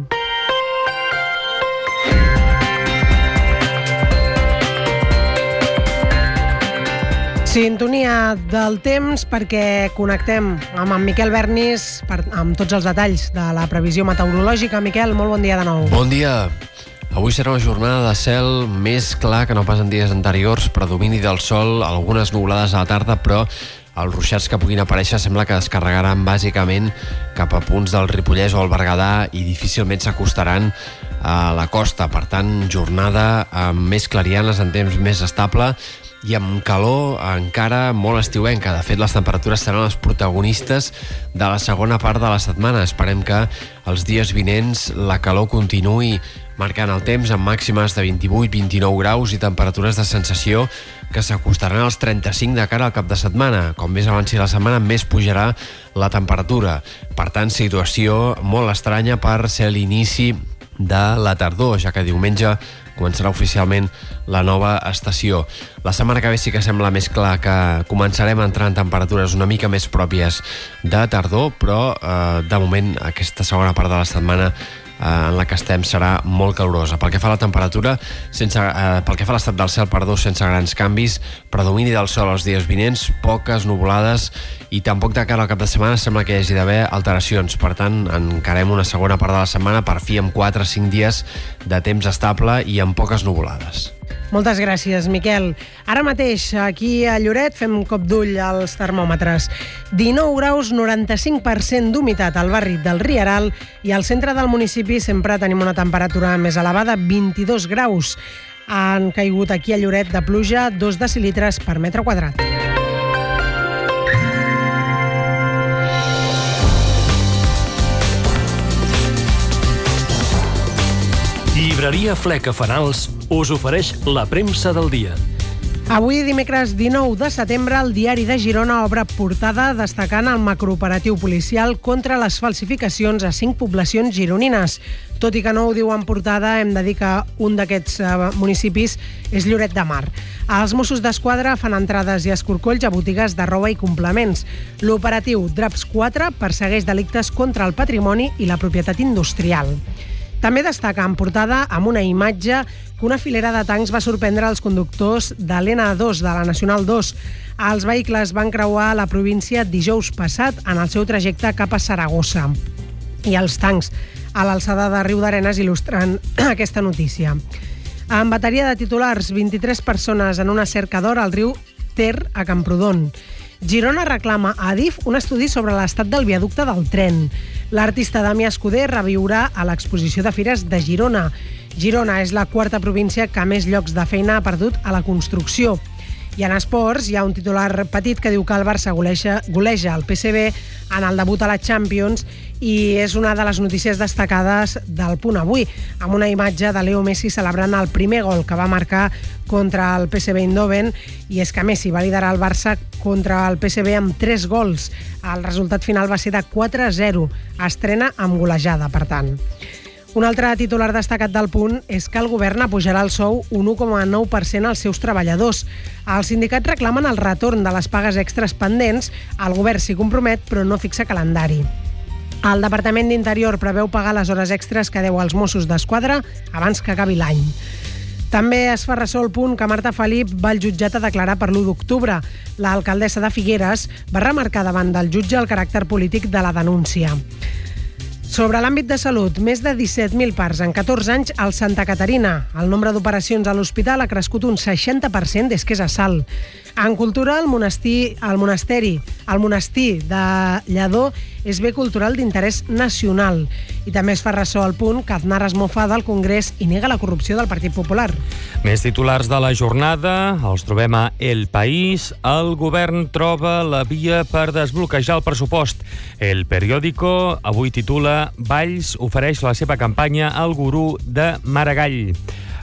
Sintonia del temps perquè connectem amb en Miquel Bernis per, amb tots els detalls de la previsió meteorològica. Miquel, molt bon dia de nou. Bon dia. Avui serà una jornada de cel més clar que no pas en dies anteriors, predomini del sol, algunes nuvolades a la tarda, però els ruixats que puguin aparèixer sembla que descarregaran bàsicament cap a punts del Ripollès o el Berguedà i difícilment s'acostaran a la costa. Per tant, jornada amb més clarianes en temps més estable i amb calor encara molt estiuenca. De fet, les temperatures seran les protagonistes de la segona part de la setmana. Esperem que els dies vinents la calor continuï marcant el temps amb màximes de vint-i-vuit a vint-i-nou graus i temperatures de sensació que s'acostaran als trenta-cinc de cara al cap de setmana. Com més avanci la setmana, més pujarà la temperatura. Per tant, situació molt estranya per ser l'inici de la tardor, ja que diumenge començarà oficialment la nova estació. La setmana que ve sí que sembla més clar que començarem a entrar en temperatures una mica més pròpies de tardor, però eh, de moment aquesta segona part de la setmana en la que estem serà molt calorosa. Pel que fa a la temperatura, sense, eh, pel que fa a l'estat del cel, perdó, sense grans canvis, predomini del sol els dies vinents, poques nuvolades i tampoc de cara al cap de setmana sembla que hi hagi d'haver alteracions. Per tant, encarem una segona part de la setmana per fi amb quatre a cinc dies de temps estable i amb poques nuvolades. Moltes gràcies, Miquel. Ara mateix, aquí a Lloret, fem un cop d'ull als termòmetres. dinou graus, noranta-cinc per cent d'humitat al barri del Rieral i al centre del municipi sempre tenim una temperatura més elevada, vint-i-dos graus. Han caigut aquí a Lloret de pluja dos decilitres per metre quadrat. Llibreria Fleca Fanals us ofereix la premsa del dia. Avui, dimecres dinou de setembre, el Diari de Girona obre portada destacant el macrooperatiu policial contra les falsificacions a cinc poblacions gironines. Tot i que no ho diu en portada, hem de dir que un d'aquests municipis és Lloret de Mar. Els Mossos d'Esquadra fan entrades i escorcolls a botigues de roba i complements. L'operatiu Draps quatre persegueix delictes contra el patrimoni i la propietat industrial. També destaca en portada amb una imatge que una filera de tancs va sorprendre els conductors de l'N dos, de la Nacional dos. Els vehicles van creuar la província dijous passat en el seu trajecte cap a Saragossa. I els tancs a l'alçada de Riudarenes il·lustren aquesta notícia. En bateria de titulars, vint-i-tres persones en una cercadora al riu Ter a Camprodon. Girona reclama a Adif un estudi sobre l'estat del viaducte del tren. L'artista Damià Escudé reviurà a l'exposició de fires de Girona Girona és la quarta província que més llocs de feina ha perdut a la construcció. I en esports hi ha un titular petit que diu que el Barça goleja, goleja el P S V en el debut a la Champions i és una de les notícies destacades del Punt Avui, amb una imatge de Leo Messi celebrant el primer gol que va marcar contra el P S V Eindhoven, i és que Messi va liderar el Barça contra el P S V amb tres gols. El resultat final va ser de quatre a zero. Estrena amb golejada, per tant. Un altre titular destacat del Punt és que el govern apujarà el sou un u coma nou per cent als seus treballadors. Els sindicats reclamen el retorn de les pagues extres pendents. El govern s'hi compromet, però no fixa calendari. El Departament d'Interior preveu pagar les hores extres que deu als Mossos d'Esquadra abans que acabi l'any. També es fa ressò el Punt que Marta Felip va al jutjat a declarar per l'u d'octubre. L'alcaldessa de Figueres va remarcar davant del jutge el caràcter polític de la denúncia. Sobre l'àmbit de salut, més de disset mil parts en catorze anys al Santa Caterina. El nombre d'operacions a l'hospital ha crescut un seixanta per cent des que és a Salt. En cultura, el monestir, el monasteri, el monestir de Lledó és bé cultural d'interès nacional. I també es fa ressò al Punt que Aznar es mofa del Congrés i nega la corrupció del Partit Popular. Més titulars de la jornada, els trobem a El País. El govern troba la via per desbloquejar el pressupost. El periòdico avui titula Valls ofereix la seva campanya al gurú de Maragall.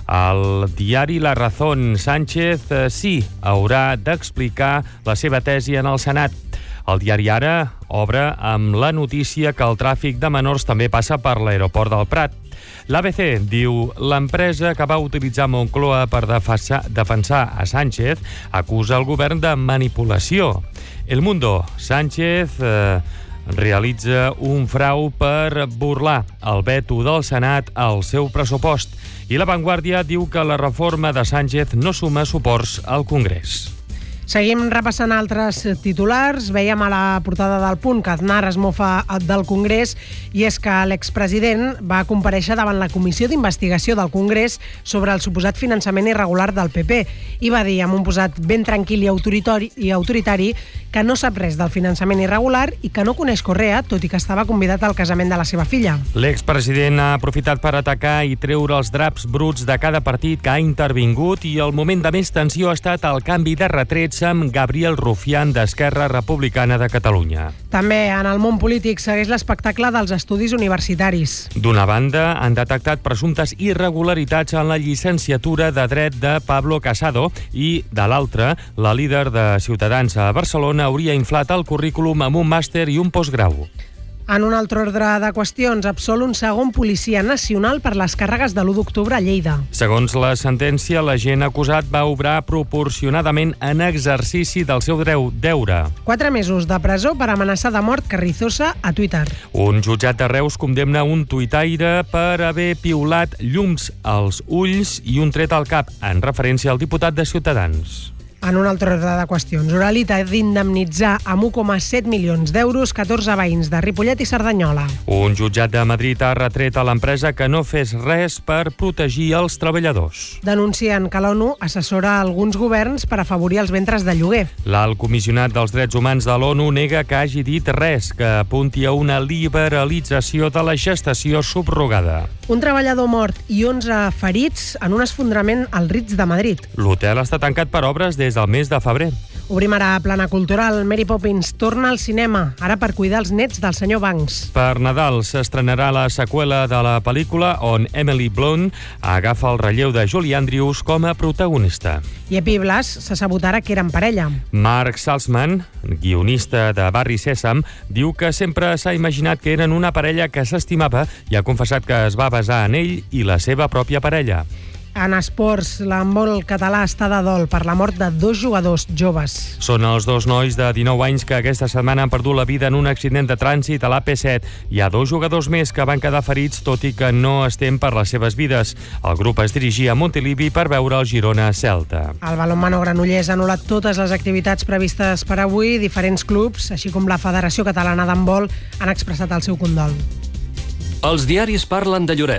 El diari La Razón, Sánchez eh, sí, haurà d'explicar la seva tesi en el Senat. El diari Ara obre amb la notícia que el tràfic de menors també passa per l'aeroport del Prat. L'A B C diu l'empresa que va utilitzar Moncloa per defensar, defensar a Sánchez acusa el govern de manipulació. El Mundo, Sánchez eh, realitza un frau per burlar el veto del Senat al seu pressupost. I La Vanguardia diu que la reforma de Sánchez no suma suports al Congrés. Seguim repassant altres titulars. Veiem a la portada del Punt que Aznar es mofa del Congrés, i és que l'expresident va comparèixer davant la Comissió d'Investigació del Congrés sobre el suposat finançament irregular del P P i va dir amb un posat ben tranquil i autoritari, i autoritari que no sap res del finançament irregular i que no coneix Correa, tot i que estava convidat al casament de la seva filla. L'expresident ha aprofitat per atacar i treure els draps bruts de cada partit que ha intervingut, i el moment de més tensió ha estat el canvi de retrets amb Gabriel Rufián d'Esquerra Republicana de Catalunya. També en el món polític segueix l'espectacle dels estudis universitaris. D'una banda, han detectat presumptes irregularitats en la llicenciatura de Dret de Pablo Casado i, de l'altra, la líder de Ciutadans a Barcelona hauria inflat el currículum amb un màster i un postgrau. En un altre ordre de qüestions, absol un segon policia nacional per les càrregues de l'u d'octubre a Lleida. Segons la sentència, l'agent acusat va obrar proporcionadament en exercici del seu deure. Quatre mesos de presó per amenaçar de mort Carrizosa a Twitter. Un jutjat de Reus condemna un tuitaire per haver piulat llums als ulls i un tret al cap, en referència al diputat de Ciutadans. En un altre ordre de qüestions, Uralita ha d'indemnitzar amb un coma set milions d'euros catorze veïns de Ripollet i Cerdanyola. Un jutjat de Madrid ha retret a l'empresa que no fes res per protegir els treballadors. Denuncien que l'ONU assessora alguns governs per afavorir els ventres de lloguer. L'alt comissionat dels drets humans de l'ONU nega que hagi dit res que apunti a una liberalització de la gestació subrogada. Un treballador mort i onze ferits en un esfondrament al Ritz de Madrid. L'hotel està tancat per obres des del mes de febrer. Obrim ara plana cultural. Mary Poppins torna al cinema, ara per cuidar els nets del senyor Banks. Per Nadal s'estrenarà la seqüela de la pel·lícula on Emily Blunt agafa el relleu de Julie Andrews com a protagonista. I Epi Blas s'ha sabut ara que eren parella. Mark Salzman, guionista de Barri Sèsam, diu que sempre s'ha imaginat que eren una parella que s'estimava i ha confessat que es va basar en ell i la seva pròpia parella. En esports, l'handbol català està de dol per la mort de dos jugadors joves. Són els dos nois de dinou anys que aquesta setmana han perdut la vida en un accident de trànsit a l'A P set. Hi ha dos jugadors més que van quedar ferits, tot i que no es tem per les seves vides. El grup es dirigia a Montilivi per veure el Girona-Celta. El balonmano Granollers ha anul·lat totes les activitats previstes per avui. Diferents clubs, així com la Federació Catalana d'Handbol, han expressat el seu condol. Els diaris parlen de Lloret.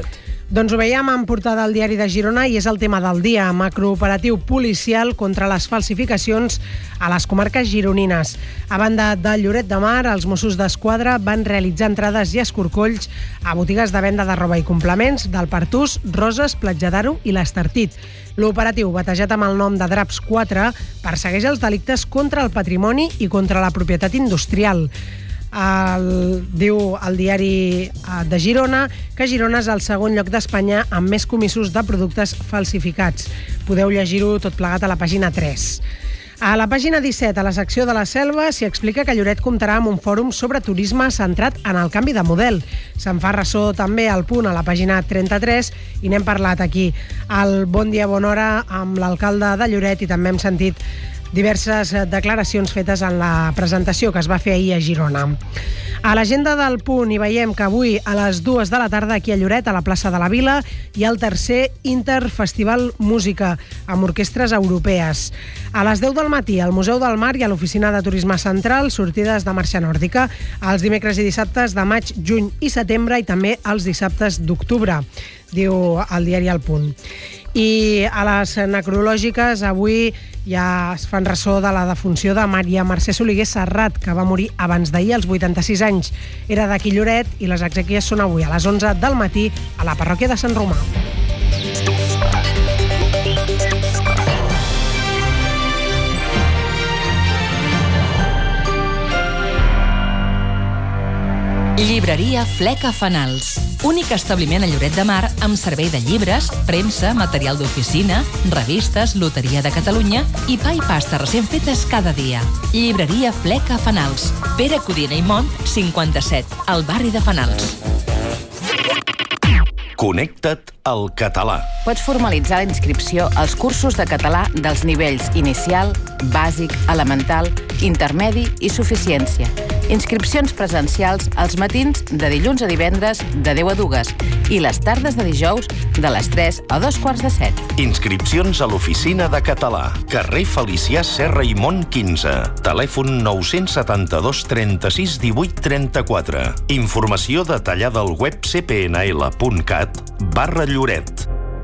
Doncs ho veiem en portada al diari de Girona i és el tema del dia, macrooperatiu policial contra les falsificacions a les comarques gironines. A banda de Lloret de Mar, els Mossos d'Esquadra van realitzar entrades i escorcolls a botigues de venda de roba i complements del Pertús, Roses, Platja d'Aro i l'Estartit. L'operatiu, batejat amb el nom de Draps quatre, persegueix els delictes contra el patrimoni i contra la propietat industrial. El, diu el diari de Girona que Girona és el segon lloc d'Espanya amb més comissos de productes falsificats. Podeu llegir-ho tot plegat a la pàgina tres. A la pàgina disset, a la secció de la Selva, s'hi explica que Lloret comptarà amb un fòrum sobre turisme centrat en el canvi de model. Se'n fa ressò també al Punt, a la pàgina trenta-tres, i n'hem parlat aquí. Al Bon Dia, Bona Hora, amb l'alcalde de Lloret, i també hem sentit diverses declaracions fetes en la presentació que es va fer ahir a Girona. A l'agenda del Punt hi veiem que avui a les dues de la tarda aquí a Lloret, a la plaça de la Vila, hi ha el tercer Interfestival Música amb orquestres europees. A les deu del matí al Museu del Mar i a l'Oficina de Turisme Central, sortides de marxa nòrdica els dimecres i dissabtes de maig, juny i setembre i també els dissabtes d'octubre, diu el diari El Punt. I a les necrològiques avui ja es fan ressò de la defunció de Maria Mercè Soliguer Serrat, que va morir abans d'ahir als vuitanta-sis anys. Era d'aquí Lloret i les exèquies són avui a les onze del matí a la parròquia de Sant Romà. Llibreria Fleca Fanals. Únic establiment a Lloret de Mar amb servei de llibres, premsa, material d'oficina, revistes, loteria de Catalunya i pa i pasta recent fetes cada dia. Llibreria Fleca Fanals. Pere Codina i Mont, cinquanta-set, al barri de Fanals. Connecta't al català. Pots formalitzar la inscripció als cursos de català dels nivells inicial, bàsic, elemental, intermedi i suficiència. Inscripcions presencials als matins de dilluns a divendres de deu a dues i les tardes de dijous de les tres a dos quarts de set. Inscripcions a l'Oficina de Català, carrer Felicià Serra i Mont quinze, telèfon nou setanta-dos trenta-sis divuit trenta-quatre. Informació detallada al web c p n l punt cat barra Lloret.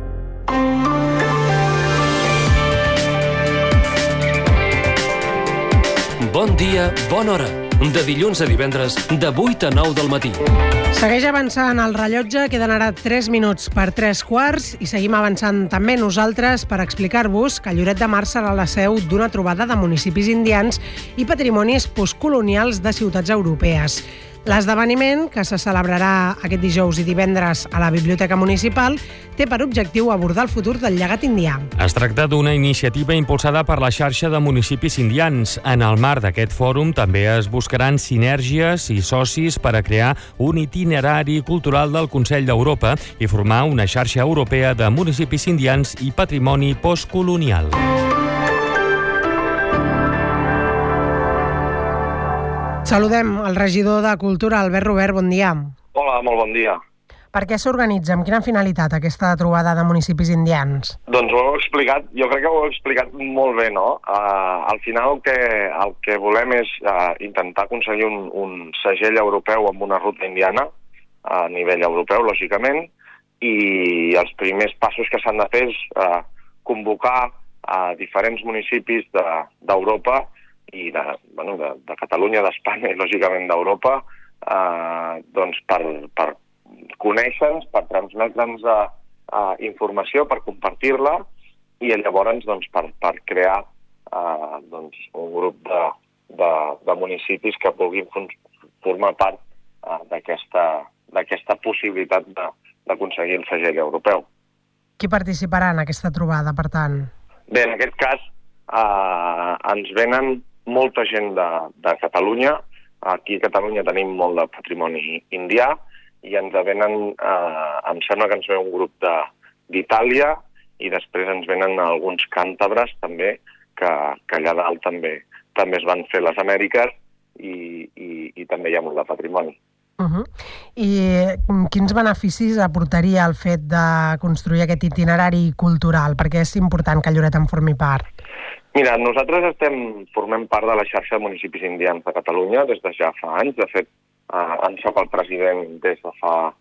Bon dia, bona hora. De dilluns a divendres, de vuit a nou del matí. Segueix avançant el rellotge, queden ara tres minuts per tres quarts i seguim avançant també nosaltres per explicar-vos que Lloret de Mar serà la seu d'una trobada de municipis indians i patrimonis postcolonials de ciutats europees. L'esdeveniment, que se celebrarà aquest dijous i divendres a la Biblioteca Municipal, té per objectiu abordar el futur del llegat indià. Es tracta d'una iniciativa impulsada per la xarxa de municipis indians. En el marc d'aquest fòrum també es buscaran sinergies i socis per a crear un itinerari cultural del Consell d'Europa i formar una xarxa europea de municipis indians i patrimoni postcolonial. Saludem el regidor de Cultura, Albert Robert, bon dia. Hola, molt bon dia. Per què s'organitza? Amb quina finalitat aquesta trobada de municipis indians? Doncs ho heu explicat, jo crec que ho heu explicat molt bé, no? Uh, al final el que, el que volem és uh, intentar aconseguir un, un segell europeu amb una ruta indiana, a nivell europeu, lògicament, i els primers passos que s'han de fer és uh, convocar a diferents municipis d'Europa de, i de, bueno, de, de Catalunya, d'Espanya i lògicament d'Europa, eh, doncs per, per conèixer-nos, per transmetre'ns eh, eh, informació, per compartir-la i llavors doncs, per, per crear eh, doncs, un grup de, de, de municipis que puguin formar part eh, d'aquesta possibilitat d'aconseguir el segell europeu. Qui participarà en aquesta trobada, per tant? Bé, en aquest cas eh, ens venen molta gent de, de Catalunya. Aquí a Catalunya tenim molt de patrimoni indià i ens venen, eh, em sembla que ens ve un grup d'Itàlia i després ens venen alguns càntabres també, que, que allà dalt també, també es van fer les Amèriques i, i, i també hi ha molt de patrimoni. Uh-huh. I quins beneficis aportaria el fet de construir aquest itinerari cultural? Perquè és important que Lloret en formi part. Mira, nosaltres estem formem part de la xarxa de municipis indians de Catalunya des de ja fa anys. De fet, eh, en soc el president des de fa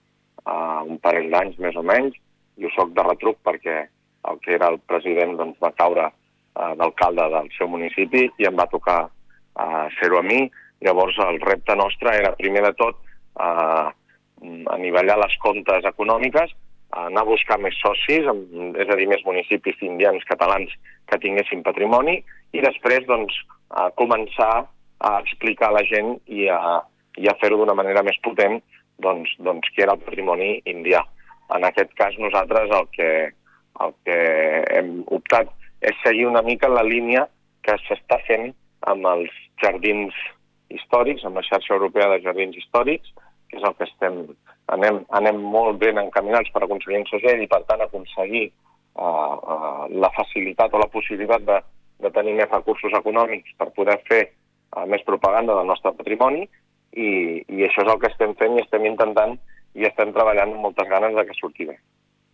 uh, un parell d'anys més o menys, i ho soc de retruc perquè el que era el president doncs, va caure uh, d'alcalde del seu municipi i em va tocar uh, ser-ho a mi. Llavors el repte nostre era primer de tot uh, anivellar les comptes econòmiques, anar a buscar més socis, és a dir, més municipis indians catalans que tinguessin patrimoni, i després doncs, a començar a explicar a la gent i a, i a fer-ho d'una manera més potent doncs, doncs, què era el patrimoni indià. En aquest cas nosaltres el que, el que hem optat és seguir una mica la línia que s'està fent amb els jardins històrics, amb la xarxa europea de jardins històrics, que és el que estem, anem, anem molt ben encaminats per aconseguir un segell i per tant aconseguir uh, uh, la facilitat o la possibilitat de, de tenir més recursos econòmics per poder fer uh, més propaganda del nostre patrimoni i, i això és el que estem fent i estem intentant i estem treballant amb moltes ganes de que surti bé.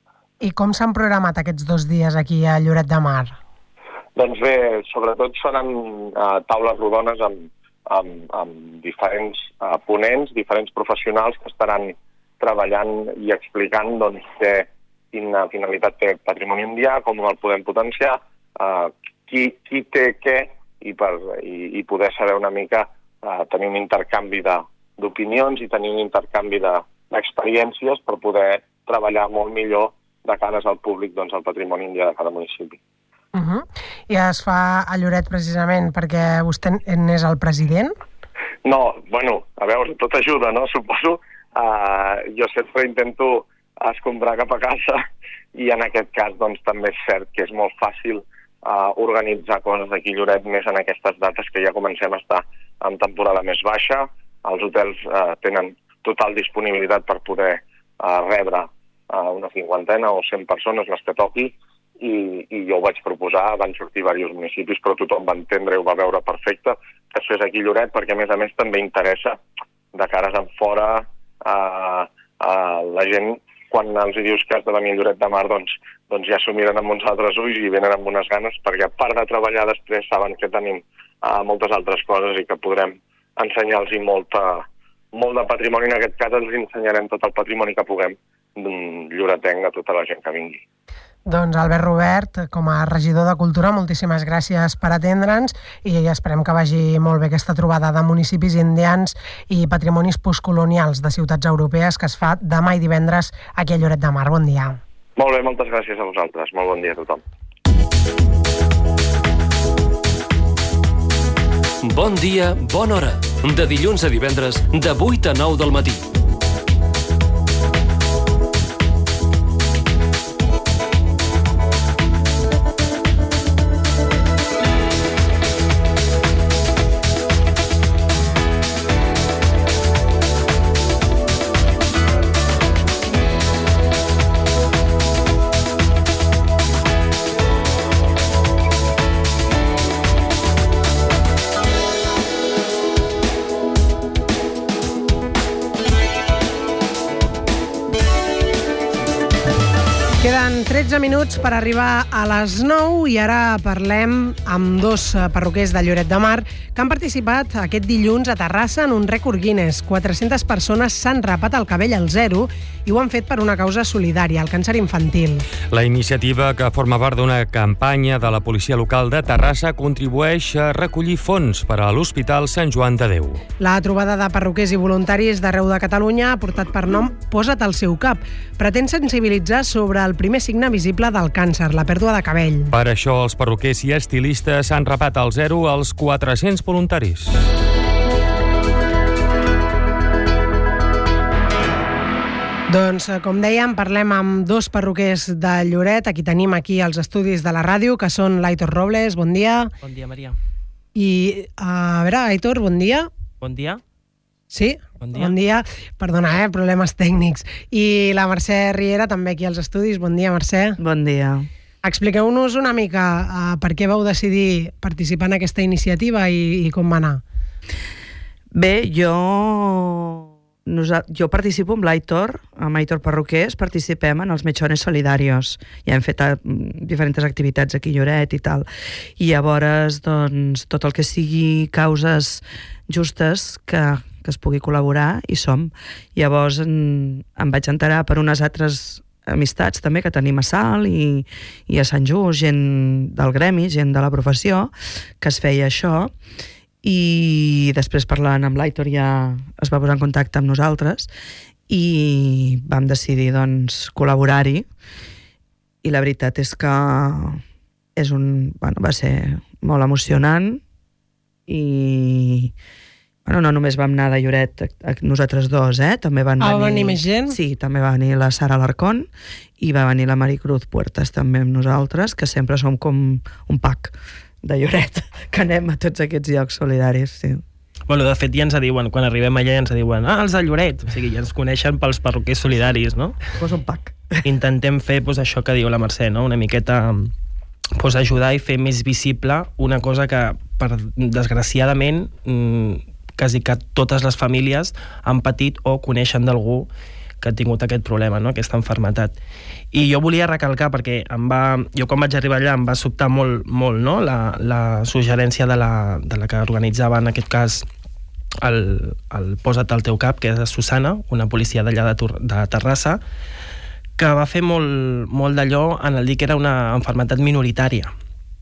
I com s'han programat aquests dos dies aquí a Lloret de Mar? Doncs bé, sobretot seran uh, taules rodones amb amb, amb diferents uh, ponents, diferents professionals que estaran treballant i explicant doncs, que, quina finalitat té el patrimoni indià, com el podem potenciar, uh, qui, qui té què i, per, i, i poder saber una mica uh, tenir un intercanvi d'opinions i tenir un intercanvi d'experiències de, per poder treballar molt millor de cares al públic doncs, el patrimoni indià de cada municipi. Uh -huh. I es fa a Lloret precisament perquè vostè n'és el president? No, bueno, a veure, tot ajuda, no? Suposo. Uh, jo sempre intento escombrar cap a casa i en aquest cas doncs, també és cert que és molt fàcil uh, organitzar coses aquí a Lloret més en aquestes dates que ja comencem a estar en temporada més baixa. Els hotels uh, tenen total disponibilitat per poder uh, rebre uh, una cinquantena o cent persones, les que toqui, I, i jo ho vaig proposar, van sortir diversos municipis, però tothom va entendre i ho va veure perfecte, que es fes aquí a Lloret, perquè a més a més també interessa de cares en fora a, a la gent, quan els dius que has de venir a Lloret de Mar, doncs, doncs ja s'ho miren amb uns altres ulls i venen amb unes ganes, perquè a part de treballar després saben que tenim uh, moltes altres coses i que podrem ensenyar-los molta, molt de patrimoni. En aquest cas els ensenyarem tot el patrimoni que puguem d'un lloretenc a tota la gent que vingui. Doncs Albert Robert, com a regidor de Cultura, moltíssimes gràcies per atendre'ns i esperem que vagi molt bé aquesta trobada de municipis indians i patrimonis postcolonials de ciutats europees que es fa demà i divendres aquí a Lloret de Mar. Bon dia. Molt bé, moltes gràcies a vosaltres. Molt bon dia a tothom. Bon dia, bona hora. De dilluns a divendres, de vuit a nou del matí. Queden tretze minuts per arribar a les nou i ara parlem amb dos perruquers de Lloret de Mar que han participat aquest dilluns a Terrassa en un rècord Guinness. quatre-centes persones s'han rapat el cabell al zero i ho han fet per una causa solidària, el càncer infantil. La iniciativa, que forma part d'una campanya de la policia local de Terrassa, contribueix a recollir fons per a l'Hospital Sant Joan de Déu. La trobada de perruquers i voluntaris d'arreu de Catalunya ha portat per nom Posa't al seu cap. Pretén sensibilitzar sobre el primer signe visible del càncer, la pèrdua de cabell. Per això, els perruquers i estilistes han rapat al zero als quatre-cents voluntaris. Doncs, com dèiem, parlem amb dos perruquers de Lloret. Aquí tenim aquí els estudis de la ràdio, que són l'Aitor Robles, bon dia. Bon dia, Maria. I, a veure, Aitor, bon dia. Bon dia. Sí? Bon dia. Bon dia. Perdona, eh? Problemes tècnics. I la Mercè Riera, també aquí als estudis. Bon dia, Mercè. Bon dia. Expliqueu-nos una mica uh, per què vau decidir participar en aquesta iniciativa i, i com va anar. Bé, jo... Jo participo amb l'Aitor, amb Aitor Perruquers, participem en els Mechones Solidarios. Ja hem fet diferents activitats aquí a Lloret i tal. I llavors, doncs, tot el que sigui causes justes que, que es pugui col·laborar, i som. Llavors en, em vaig enterar per unes altres amistats també que tenim a Salt i, i a Sant Just, gent del gremi, gent de la professió, que es feia això, i després parlant amb l'Aitor ja es va posar en contacte amb nosaltres i vam decidir doncs col·laborar-hi, i la veritat és que és un, bueno, va ser molt emocionant, i bueno, no només vam anar de Lloret nosaltres dos, eh? També van ah, venir... va venir més gent? Sí, també va venir la Sara Alarcón i va venir la Maricruz Puertas també amb nosaltres, que sempre som com un pack de Lloret, que anem a tots aquests llocs solidaris, sí. Bueno, de fet ja ens diuen, quan arribem allà ja ens diuen, ah, els de Lloret, o sigui, ja ens coneixen pels perruquers solidaris, no? Pues un pack. Intentem fer pues, això que diu la Mercè, no? Una miqueta pues, ajudar i fer més visible una cosa que, per, desgraciadament, quasi que totes les famílies han patit o coneixen d'algú que ha tingut aquest problema, no? Aquesta malaltia. I jo volia recalcar, perquè em va, jo quan vaig arribar allà em va sobtar molt, molt no? la, la suggerència de la, de la que organitzava en aquest cas el, el Posa't al teu cap, que és Susana, una policia d'allà de, de Terrassa, que va fer molt, molt d'allò en el dir que era una malaltia minoritària.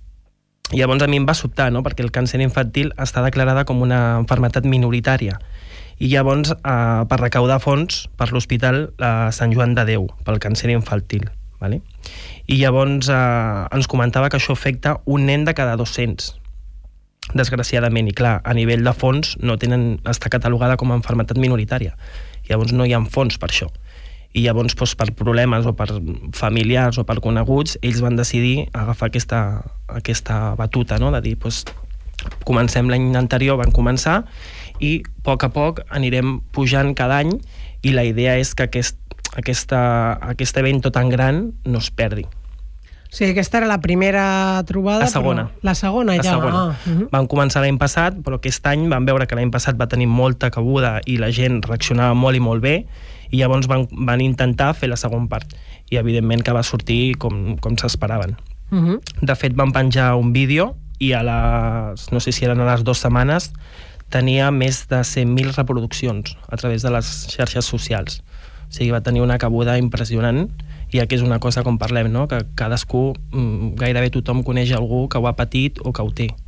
I llavors a mi em va sobtar, no? Perquè el càncer infantil està declarada com una malaltia minoritària. I llavors, eh, per recaudar fons per l'Hospital eh, Sant Joan de Déu, pel càncer infantil. Vale? I llavors eh, ens comentava que això afecta un nen de cada dos-cents, desgraciadament. I clar, a nivell de fons no tenen, està catalogada com a malaltia minoritària. Llavors no hi ha fons per això. I llavors, doncs, per problemes o per familiars o per coneguts, ells van decidir agafar aquesta, aquesta batuta, no? De dir, doncs, comencem l'any anterior, van començar, i a poc a poc anirem pujant cada any, i la idea és que aquest, aquesta, aquest evento tan gran no es perdi. O sigui, aquesta era la primera trobada... La segona. Però... La segona, la ja. Segona. Ah, uh -huh. Vam començar l'any passat, però aquest any vam veure que l'any passat va tenir molta cabuda i la gent reaccionava molt i molt bé, i llavors van, van intentar fer la segona part. I evidentment que va sortir com, com s'esperaven. Uh -huh. De fet, vam penjar un vídeo i a les, no sé si eren a les dues setmanes, tenia més de cent mil reproduccions a través de les xarxes socials. O sigui, va tenir una cabuda impressionant, i aquí és una cosa com parlem, no? Que cadascú, gairebé tothom coneix algú que ho ha patit o que ho té.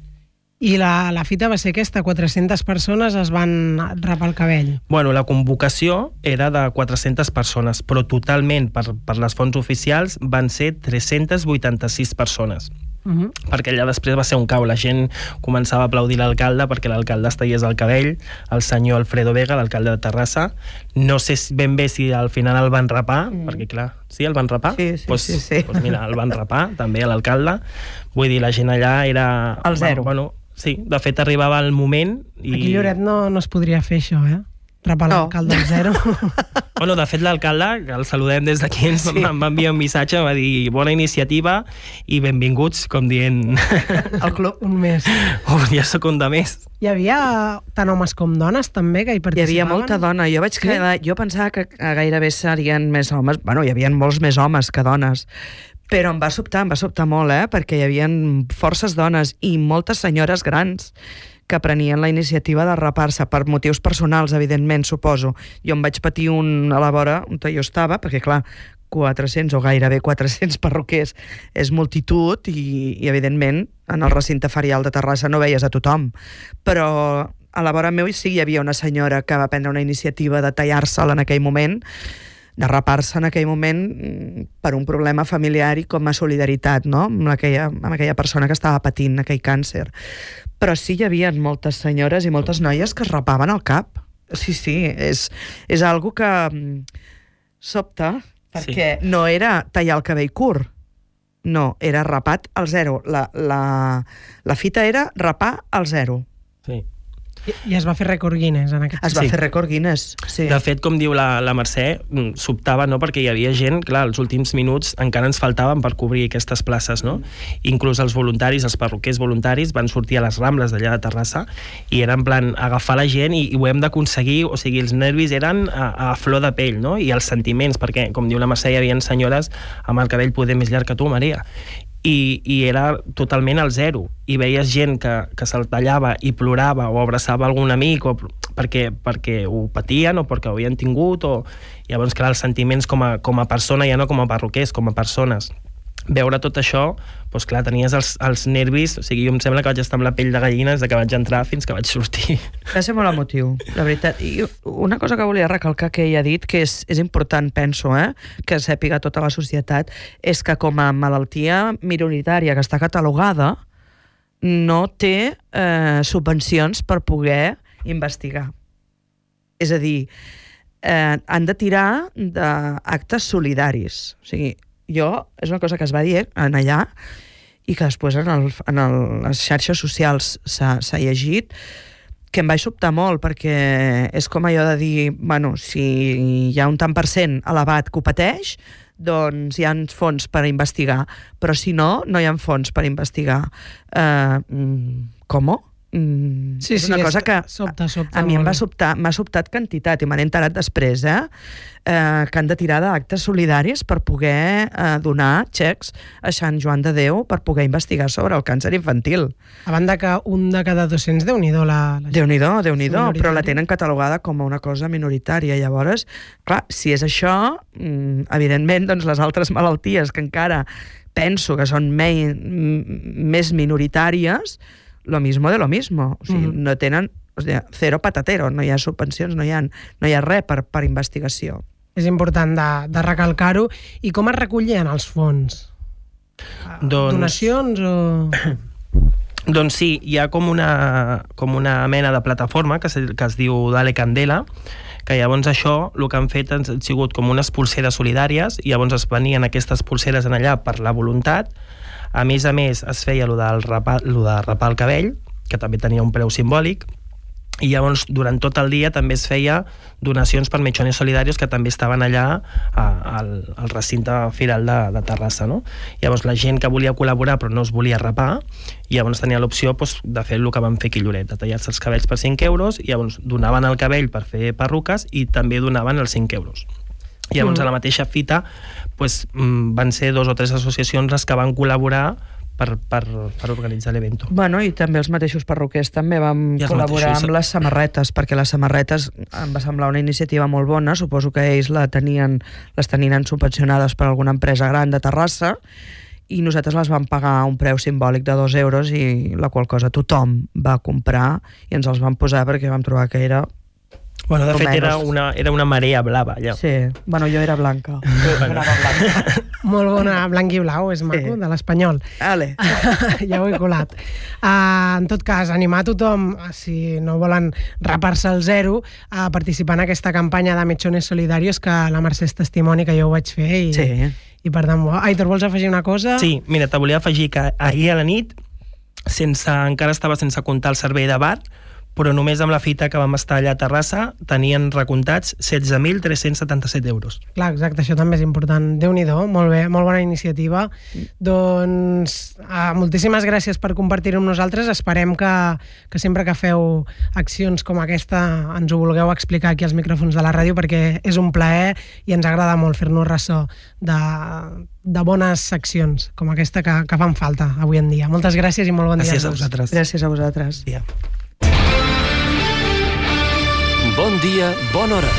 I la, la fita va ser aquesta, quatre-centes persones es van rapar el cabell. Bueno, la convocació era de quatre-centes persones, però totalment, per, per les fonts oficials, van ser tres-centes vuitanta-sis persones. Uh -huh. Perquè allà després va ser un cau, la gent començava a aplaudir l'alcalde perquè l'alcalde es tallés el cabell, el senyor Alfredo Vega, l'alcalde de Terrassa. No sé ben bé si al final el van rapar, mm. perquè clar, sí, el van rapar? Sí, sí, pues, sí, sí. Pues mira, el van rapar també a l'alcalde. Vull dir, la gent allà era... Al zero. Bueno, sí, de fet arribava el moment i... Aquí a Lloret no, no es podria fer això, eh? Rapar no. l'alcalde al zero. Bueno, de fet, l'alcalde, que el saludem des d'aquí, ens sí. va enviar un missatge, va dir bona iniciativa i benvinguts, com dient... Al club, un mes. Oh, ja sóc un de més. Hi havia tant homes com dones, també, que hi participaven? Hi havia molta dona. Jo vaig quedar... Jo pensava que gairebé serien més homes. Bueno, hi havia molts més homes que dones. Però em va sobtar, em va sobtar molt, eh? Perquè hi havia forces dones i moltes senyores grans que prenien la iniciativa de rapar-se per motius personals, evidentment, suposo. Jo em vaig patir un a la vora on jo estava, perquè, clar, quatre-cents o gairebé quatre-cents perruquers és multitud i, i, evidentment, en el recinte ferial de Terrassa no veies a tothom. Però a la vora meu sí hi havia una senyora que va prendre una iniciativa de tallar-se'l en aquell moment, de rapar-se en aquell moment per un problema familiar i com a solidaritat, no? amb, aquella, amb aquella persona que estava patint aquell càncer. Però sí hi havia moltes senyores i moltes noies que es rapaven el cap. Sí, sí, és, és algo que sobta, perquè sí. No era tallar el cabell curt, no, era rapat al zero. La, la, la fita era rapar al zero. Sí. I, I es va fer rècord Guinness en aquest Es va sí. fer rècord Guinness, sí. De fet, com diu la, la Mercè, sobtava, no?, perquè hi havia gent, clar, els últims minuts encara ens faltaven per cobrir aquestes places, no? Inclús els voluntaris, els perruquers voluntaris, van sortir a les Rambles d'allà de Terrassa i era en plan agafar la gent i, i ho hem d'aconseguir, o sigui, els nervis eren a, a flor de pell, no? I els sentiments, perquè, com diu la Mercè, hi havia senyores amb el cabell poder més llarg que tu, Maria. i, i era totalment al zero, i veies gent que, que se'l tallava i plorava o abraçava algun amic o, perquè, perquè ho patien o perquè ho havien tingut, o llavors, clar, els sentiments com a, com a persona, ja no com a parroquers, com a persones. Veure tot això, doncs clar, tenies els, els nervis, o sigui, jo em sembla que vaig estar amb la pell de gallina des que vaig entrar fins que vaig sortir. Va ser molt emotiu, la veritat. I una cosa que volia recalcar que ella ha dit, que és, és important, penso, eh, que sàpiga tota la societat, és que com a malaltia minoritària que està catalogada, no té eh, subvencions per poder investigar. És a dir, eh, han de tirar d'actes solidaris. O sigui, jo, és una cosa que es va dir en allà i que després en, el, en el, les xarxes socials s'ha llegit, que em vaig sobtar molt, perquè és com allò de dir, bueno, si hi ha un tant per cent elevat que ho pateix, doncs hi ha fons per investigar, però si no, no hi ha fons per investigar. Uh, com? Mm, sí, és una sí, cosa que sobta, sobta a mi em molt. va sobtar, m'ha sobtat quantitat, i me n'he enterat després, eh? Eh, que han de tirar d'actes solidaris per poder eh, donar xecs a Sant Joan de Déu per poder investigar sobre el càncer infantil. A banda que un de cada dos-cents, Déu-n'hi-do la... la Déu-n'hi-do, Déu-n'hi-do, però la tenen catalogada com a una cosa minoritària. Llavors, clar, si és això, mm, evidentment, doncs les altres malalties que encara penso que són me més minoritàries, lo mismo de lo mismo. O sigui, mm. no tenen, o sigui, cero patatero, no hi ha subvencions, no hi ha, no hi ha res per, per investigació. És important de, de recalcar-ho. I com es recollien els fons? Doncs... Donacions o...? Doncs sí, hi ha com una, com una mena de plataforma que, se, que es diu Dale Candela, que llavors això, el que han fet han sigut com unes pulseres solidàries, i llavors es venien aquestes pulseres en allà per la voluntat. A més a més, es feia el del rapar, el de rapar el cabell, que també tenia un preu simbòlic, i llavors durant tot el dia també es feia donacions per Mechones Solidarios, que també estaven allà a, al, al recinte firal de, de Terrassa, no? Llavors la gent que volia col·laborar però no es volia rapar, i llavors tenia l'opció doncs, de fer el que van fer aquí a Lloret, de tallar-se els cabells per cinc euros, i llavors donaven el cabell per fer perruques i també donaven els cinc euros. I llavors, a la mateixa fita, pues, van ser dos o tres associacions les que van col·laborar per, per, per organitzar l'event. Bueno, i també els mateixos perruquers també vam col·laborar mateixos... amb les samarretes, perquè les samarretes em va semblar una iniciativa molt bona, suposo que ells la tenien, les tenien subvencionades per alguna empresa gran de Terrassa, i nosaltres les vam pagar a un preu simbòlic de dos euros, i la qual cosa tothom va comprar, i ens els vam posar perquè vam trobar que era... Bueno, de fet, era una, era una marea blava, allà. Sí, bueno, jo era blanca. Bueno. blanca. Molt bona, blanc i blau, és maco, sí. De l'Espanyol. Ale. Ja ho he colat. Uh, en tot cas, animar a tothom, si no volen rapar-se al zero, a participar en aquesta campanya de Mechones Solidarios, que la Mercè és testimoni, que jo ho vaig fer. I, sí. I per tant, Aitor, vols afegir una cosa? Sí, mira, te volia afegir que ahir a la nit, sense, encara estava sense comptar el servei de bar, però només amb la fita que vam estar allà a Terrassa tenien recomptats setze mil tres-cents setanta-set euros. Clar, exacte, això també és important. Déu-n'hi-do, molt bé, molt bona iniciativa. Mm. Doncs uh, moltíssimes gràcies per compartir-ho amb nosaltres. Esperem que, que sempre que feu accions com aquesta ens ho vulgueu explicar aquí als micròfons de la ràdio, perquè és un plaer i ens agrada molt fer-nos ressò de, de bones accions com aquesta que, que fan falta avui en dia. Moltes gràcies i molt bon gràcies dia a tots. Gràcies a vosaltres. Gràcies a vosaltres. Yeah. Bon dia, bona hora.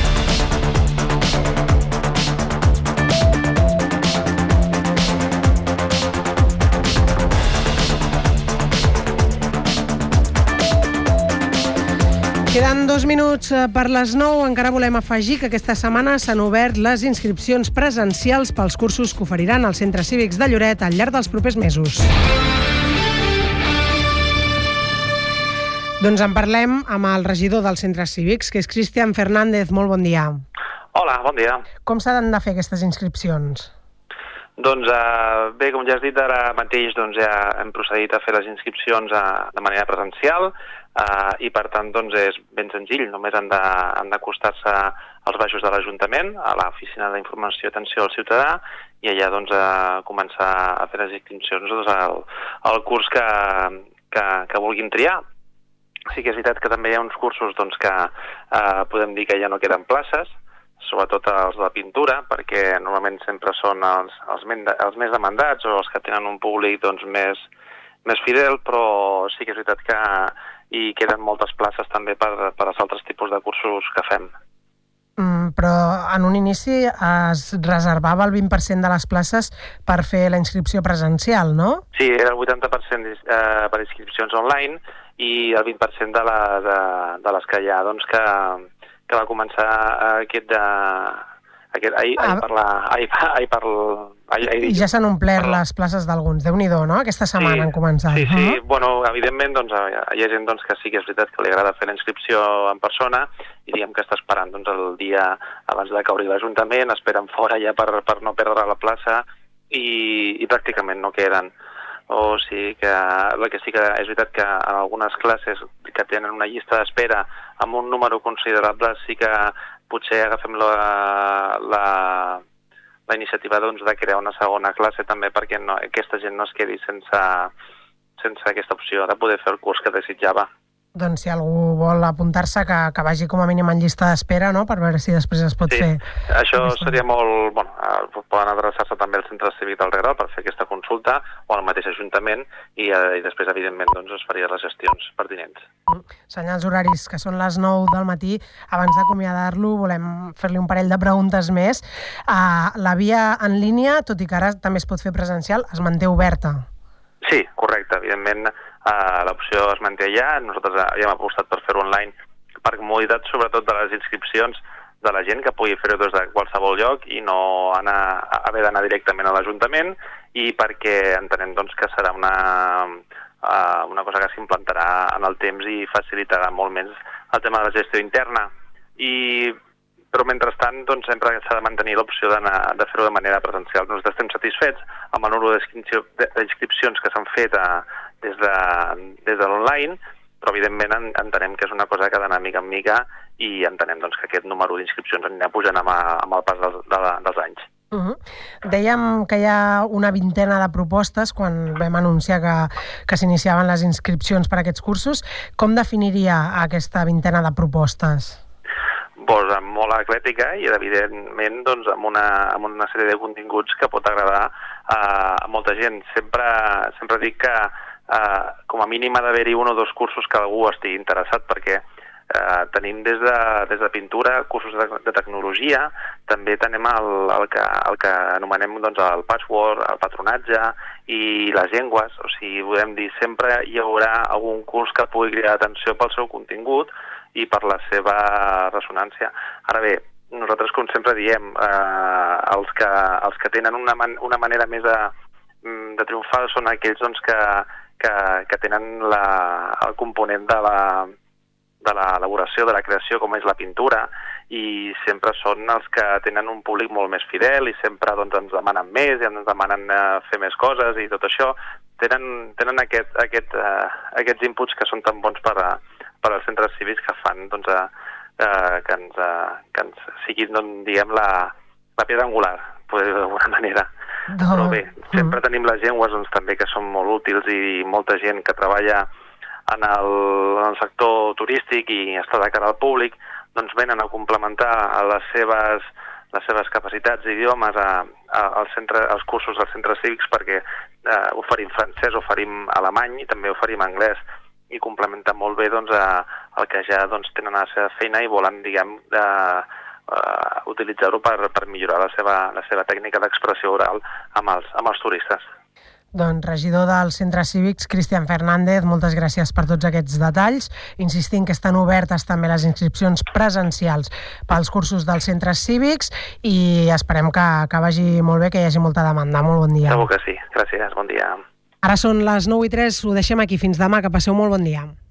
Queden dos minuts per les nou. Encara volem afegir que aquesta setmana s'han obert les inscripcions presencials pels cursos que oferiran als centres cívics de Lloret al llarg dels propers mesos. Doncs en parlem amb el regidor dels centres cívics, que és Cristian Fernández. Molt bon dia. Hola, bon dia. Com s'han de fer aquestes inscripcions? Doncs eh, bé, com ja has dit, ara mateix doncs, ja hem procedit a fer les inscripcions eh, de manera presencial eh, i per tant doncs, és ben senzill, només han de, han d'acostar-se als baixos de l'Ajuntament, a l'Oficina d'Informació i Atenció al Ciutadà, i allà doncs, a començar a fer les inscripcions doncs, al, al curs que, que, que vulguin triar. Sí que és veritat que també hi ha uns cursos doncs, que eh, podem dir que ja no queden places, sobretot els de pintura, perquè normalment sempre són els, els, men, els més demandats o els que tenen un públic doncs, més, més fidel, però sí que és veritat que hi queden moltes places també per, per als altres tipus de cursos que fem. Mm, però en un inici es reservava el vint per cent de les places per fer la inscripció presencial, no? Sí, era el vuitanta per cent eh, per inscripcions online i el vint per cent de, la, de, de les que hi ha, doncs que, que va començar aquest de... Aquest, ahir, ah. ahir per la... Ahir, ahir per ahir, ahir, I ja s'han omplert per... les places d'alguns. Déu-n'hi-do, no? Aquesta setmana sí, han començat. Sí, sí. Uh -huh. Bueno, evidentment, doncs, hi ha gent doncs, que sí que és veritat que li agrada fer la inscripció en persona i diguem que està esperant doncs, el dia abans de que obri l'Ajuntament, esperen fora ja per, per no perdre la plaça i, i pràcticament no queden. O sigui que el que sí que és veritat que en algunes classes que tenen una llista d'espera amb un número considerable sí que potser agafem la, la, la iniciativa doncs, de crear una segona classe també perquè no, aquesta gent no es quedi sense, sense aquesta opció de poder fer el curs que desitjava. Doncs si algú vol apuntar-se, que, que vagi com a mínim en llista d'espera, no?, per veure si després es pot sí, fer. Això seria molt... Bueno, poden adreçar-se també al centre cívic del Reguerol per fer aquesta consulta o al mateix Ajuntament i, i després, evidentment, doncs, es faria les gestions pertinents. Senyals horaris, que són les nou del matí. Abans d'acomiadar-lo, volem fer-li un parell de preguntes més. Uh, la via en línia, tot i que ara també es pot fer presencial, es manté oberta? Sí, correcte. Evidentment, uh, l'opció es manté allà. Nosaltres ja hem apostat per fer-ho online per comoditat, sobretot de les inscripcions de la gent, que pugui fer-ho des de qualsevol lloc i no anar, haver d'anar directament a l'Ajuntament, i perquè entenem doncs, que serà una, uh, una cosa que s'implantarà en el temps i facilitarà molt més el tema de la gestió interna. I, però mentrestant doncs, sempre s'ha de mantenir l'opció de fer-ho de manera presencial. Nosaltres estem satisfets amb el número d'inscripcions que s'han fet a, des de, des de l'online, però evidentment entenem que és una cosa que ha d'anar mica en mica i entenem doncs, que aquest número d'inscripcions anirà pujant amb, amb el pas dels, de, dels anys. Uh -huh. Dèiem que hi ha una vintena de propostes quan vam anunciar que, que s'iniciaven les inscripcions per a aquests cursos. Com definiria aquesta vintena de propostes? Pues, molt eclèctica i, evidentment, doncs, amb, una, amb una sèrie de continguts que pot agradar a, a molta gent. Sempre, sempre dic que Uh, com a mínim ha d'haver-hi un o dos cursos que algú estigui interessat, perquè uh, tenim des de, des de pintura, cursos de, de tecnologia, també tenim el, el, que, el que anomenem doncs, el patchwork, el patronatge i les llengües. O sigui, podem dir, sempre hi haurà algun curs que pugui cridar atenció pel seu contingut i per la seva ressonància. Ara bé, nosaltres, com sempre diem, uh, els, que, els que tenen una, man, una manera més de, de triomfar són aquells doncs, que Que, que tenen la, el component de la de l'elaboració, de la creació, com és la pintura, i sempre són els que tenen un públic molt més fidel i sempre doncs, ens demanen més i ens demanen uh, fer més coses i tot això. Tenen, tenen aquest, aquest, uh, aquests inputs que són tan bons per, a, per als centres cívics que fan doncs, uh, uh, que, ens, uh, que ens siguin, doncs, diguem, la, la pedra angular, per dir-ho d'alguna manera. Però bé, sempre tenim les llengües doncs, també que són molt útils i molta gent que treballa en el, en el sector turístic i està de cara al públic doncs venen a complementar les seves, les seves capacitats d'idiomes a, a, al centre, als cursos dels centres cívics, perquè eh, oferim francès, oferim alemany i també oferim anglès, i complementa molt bé doncs, a, el que ja doncs, tenen a la seva feina i volen, diguem, de, Uh, utilitzar-ho per, per millorar la seva, la seva tècnica d'expressió oral amb els, amb els turistes. Doncs, regidor dels centres cívics, Cristian Fernández, moltes gràcies per tots aquests detalls. Insistint que estan obertes també les inscripcions presencials pels cursos dels centres cívics i esperem que, que vagi molt bé, que hi hagi molta demanda. Molt bon dia. Segur que sí. Gràcies. Bon dia. Ara són les nou i tres, ho deixem aquí. Fins demà, que passeu molt bon dia.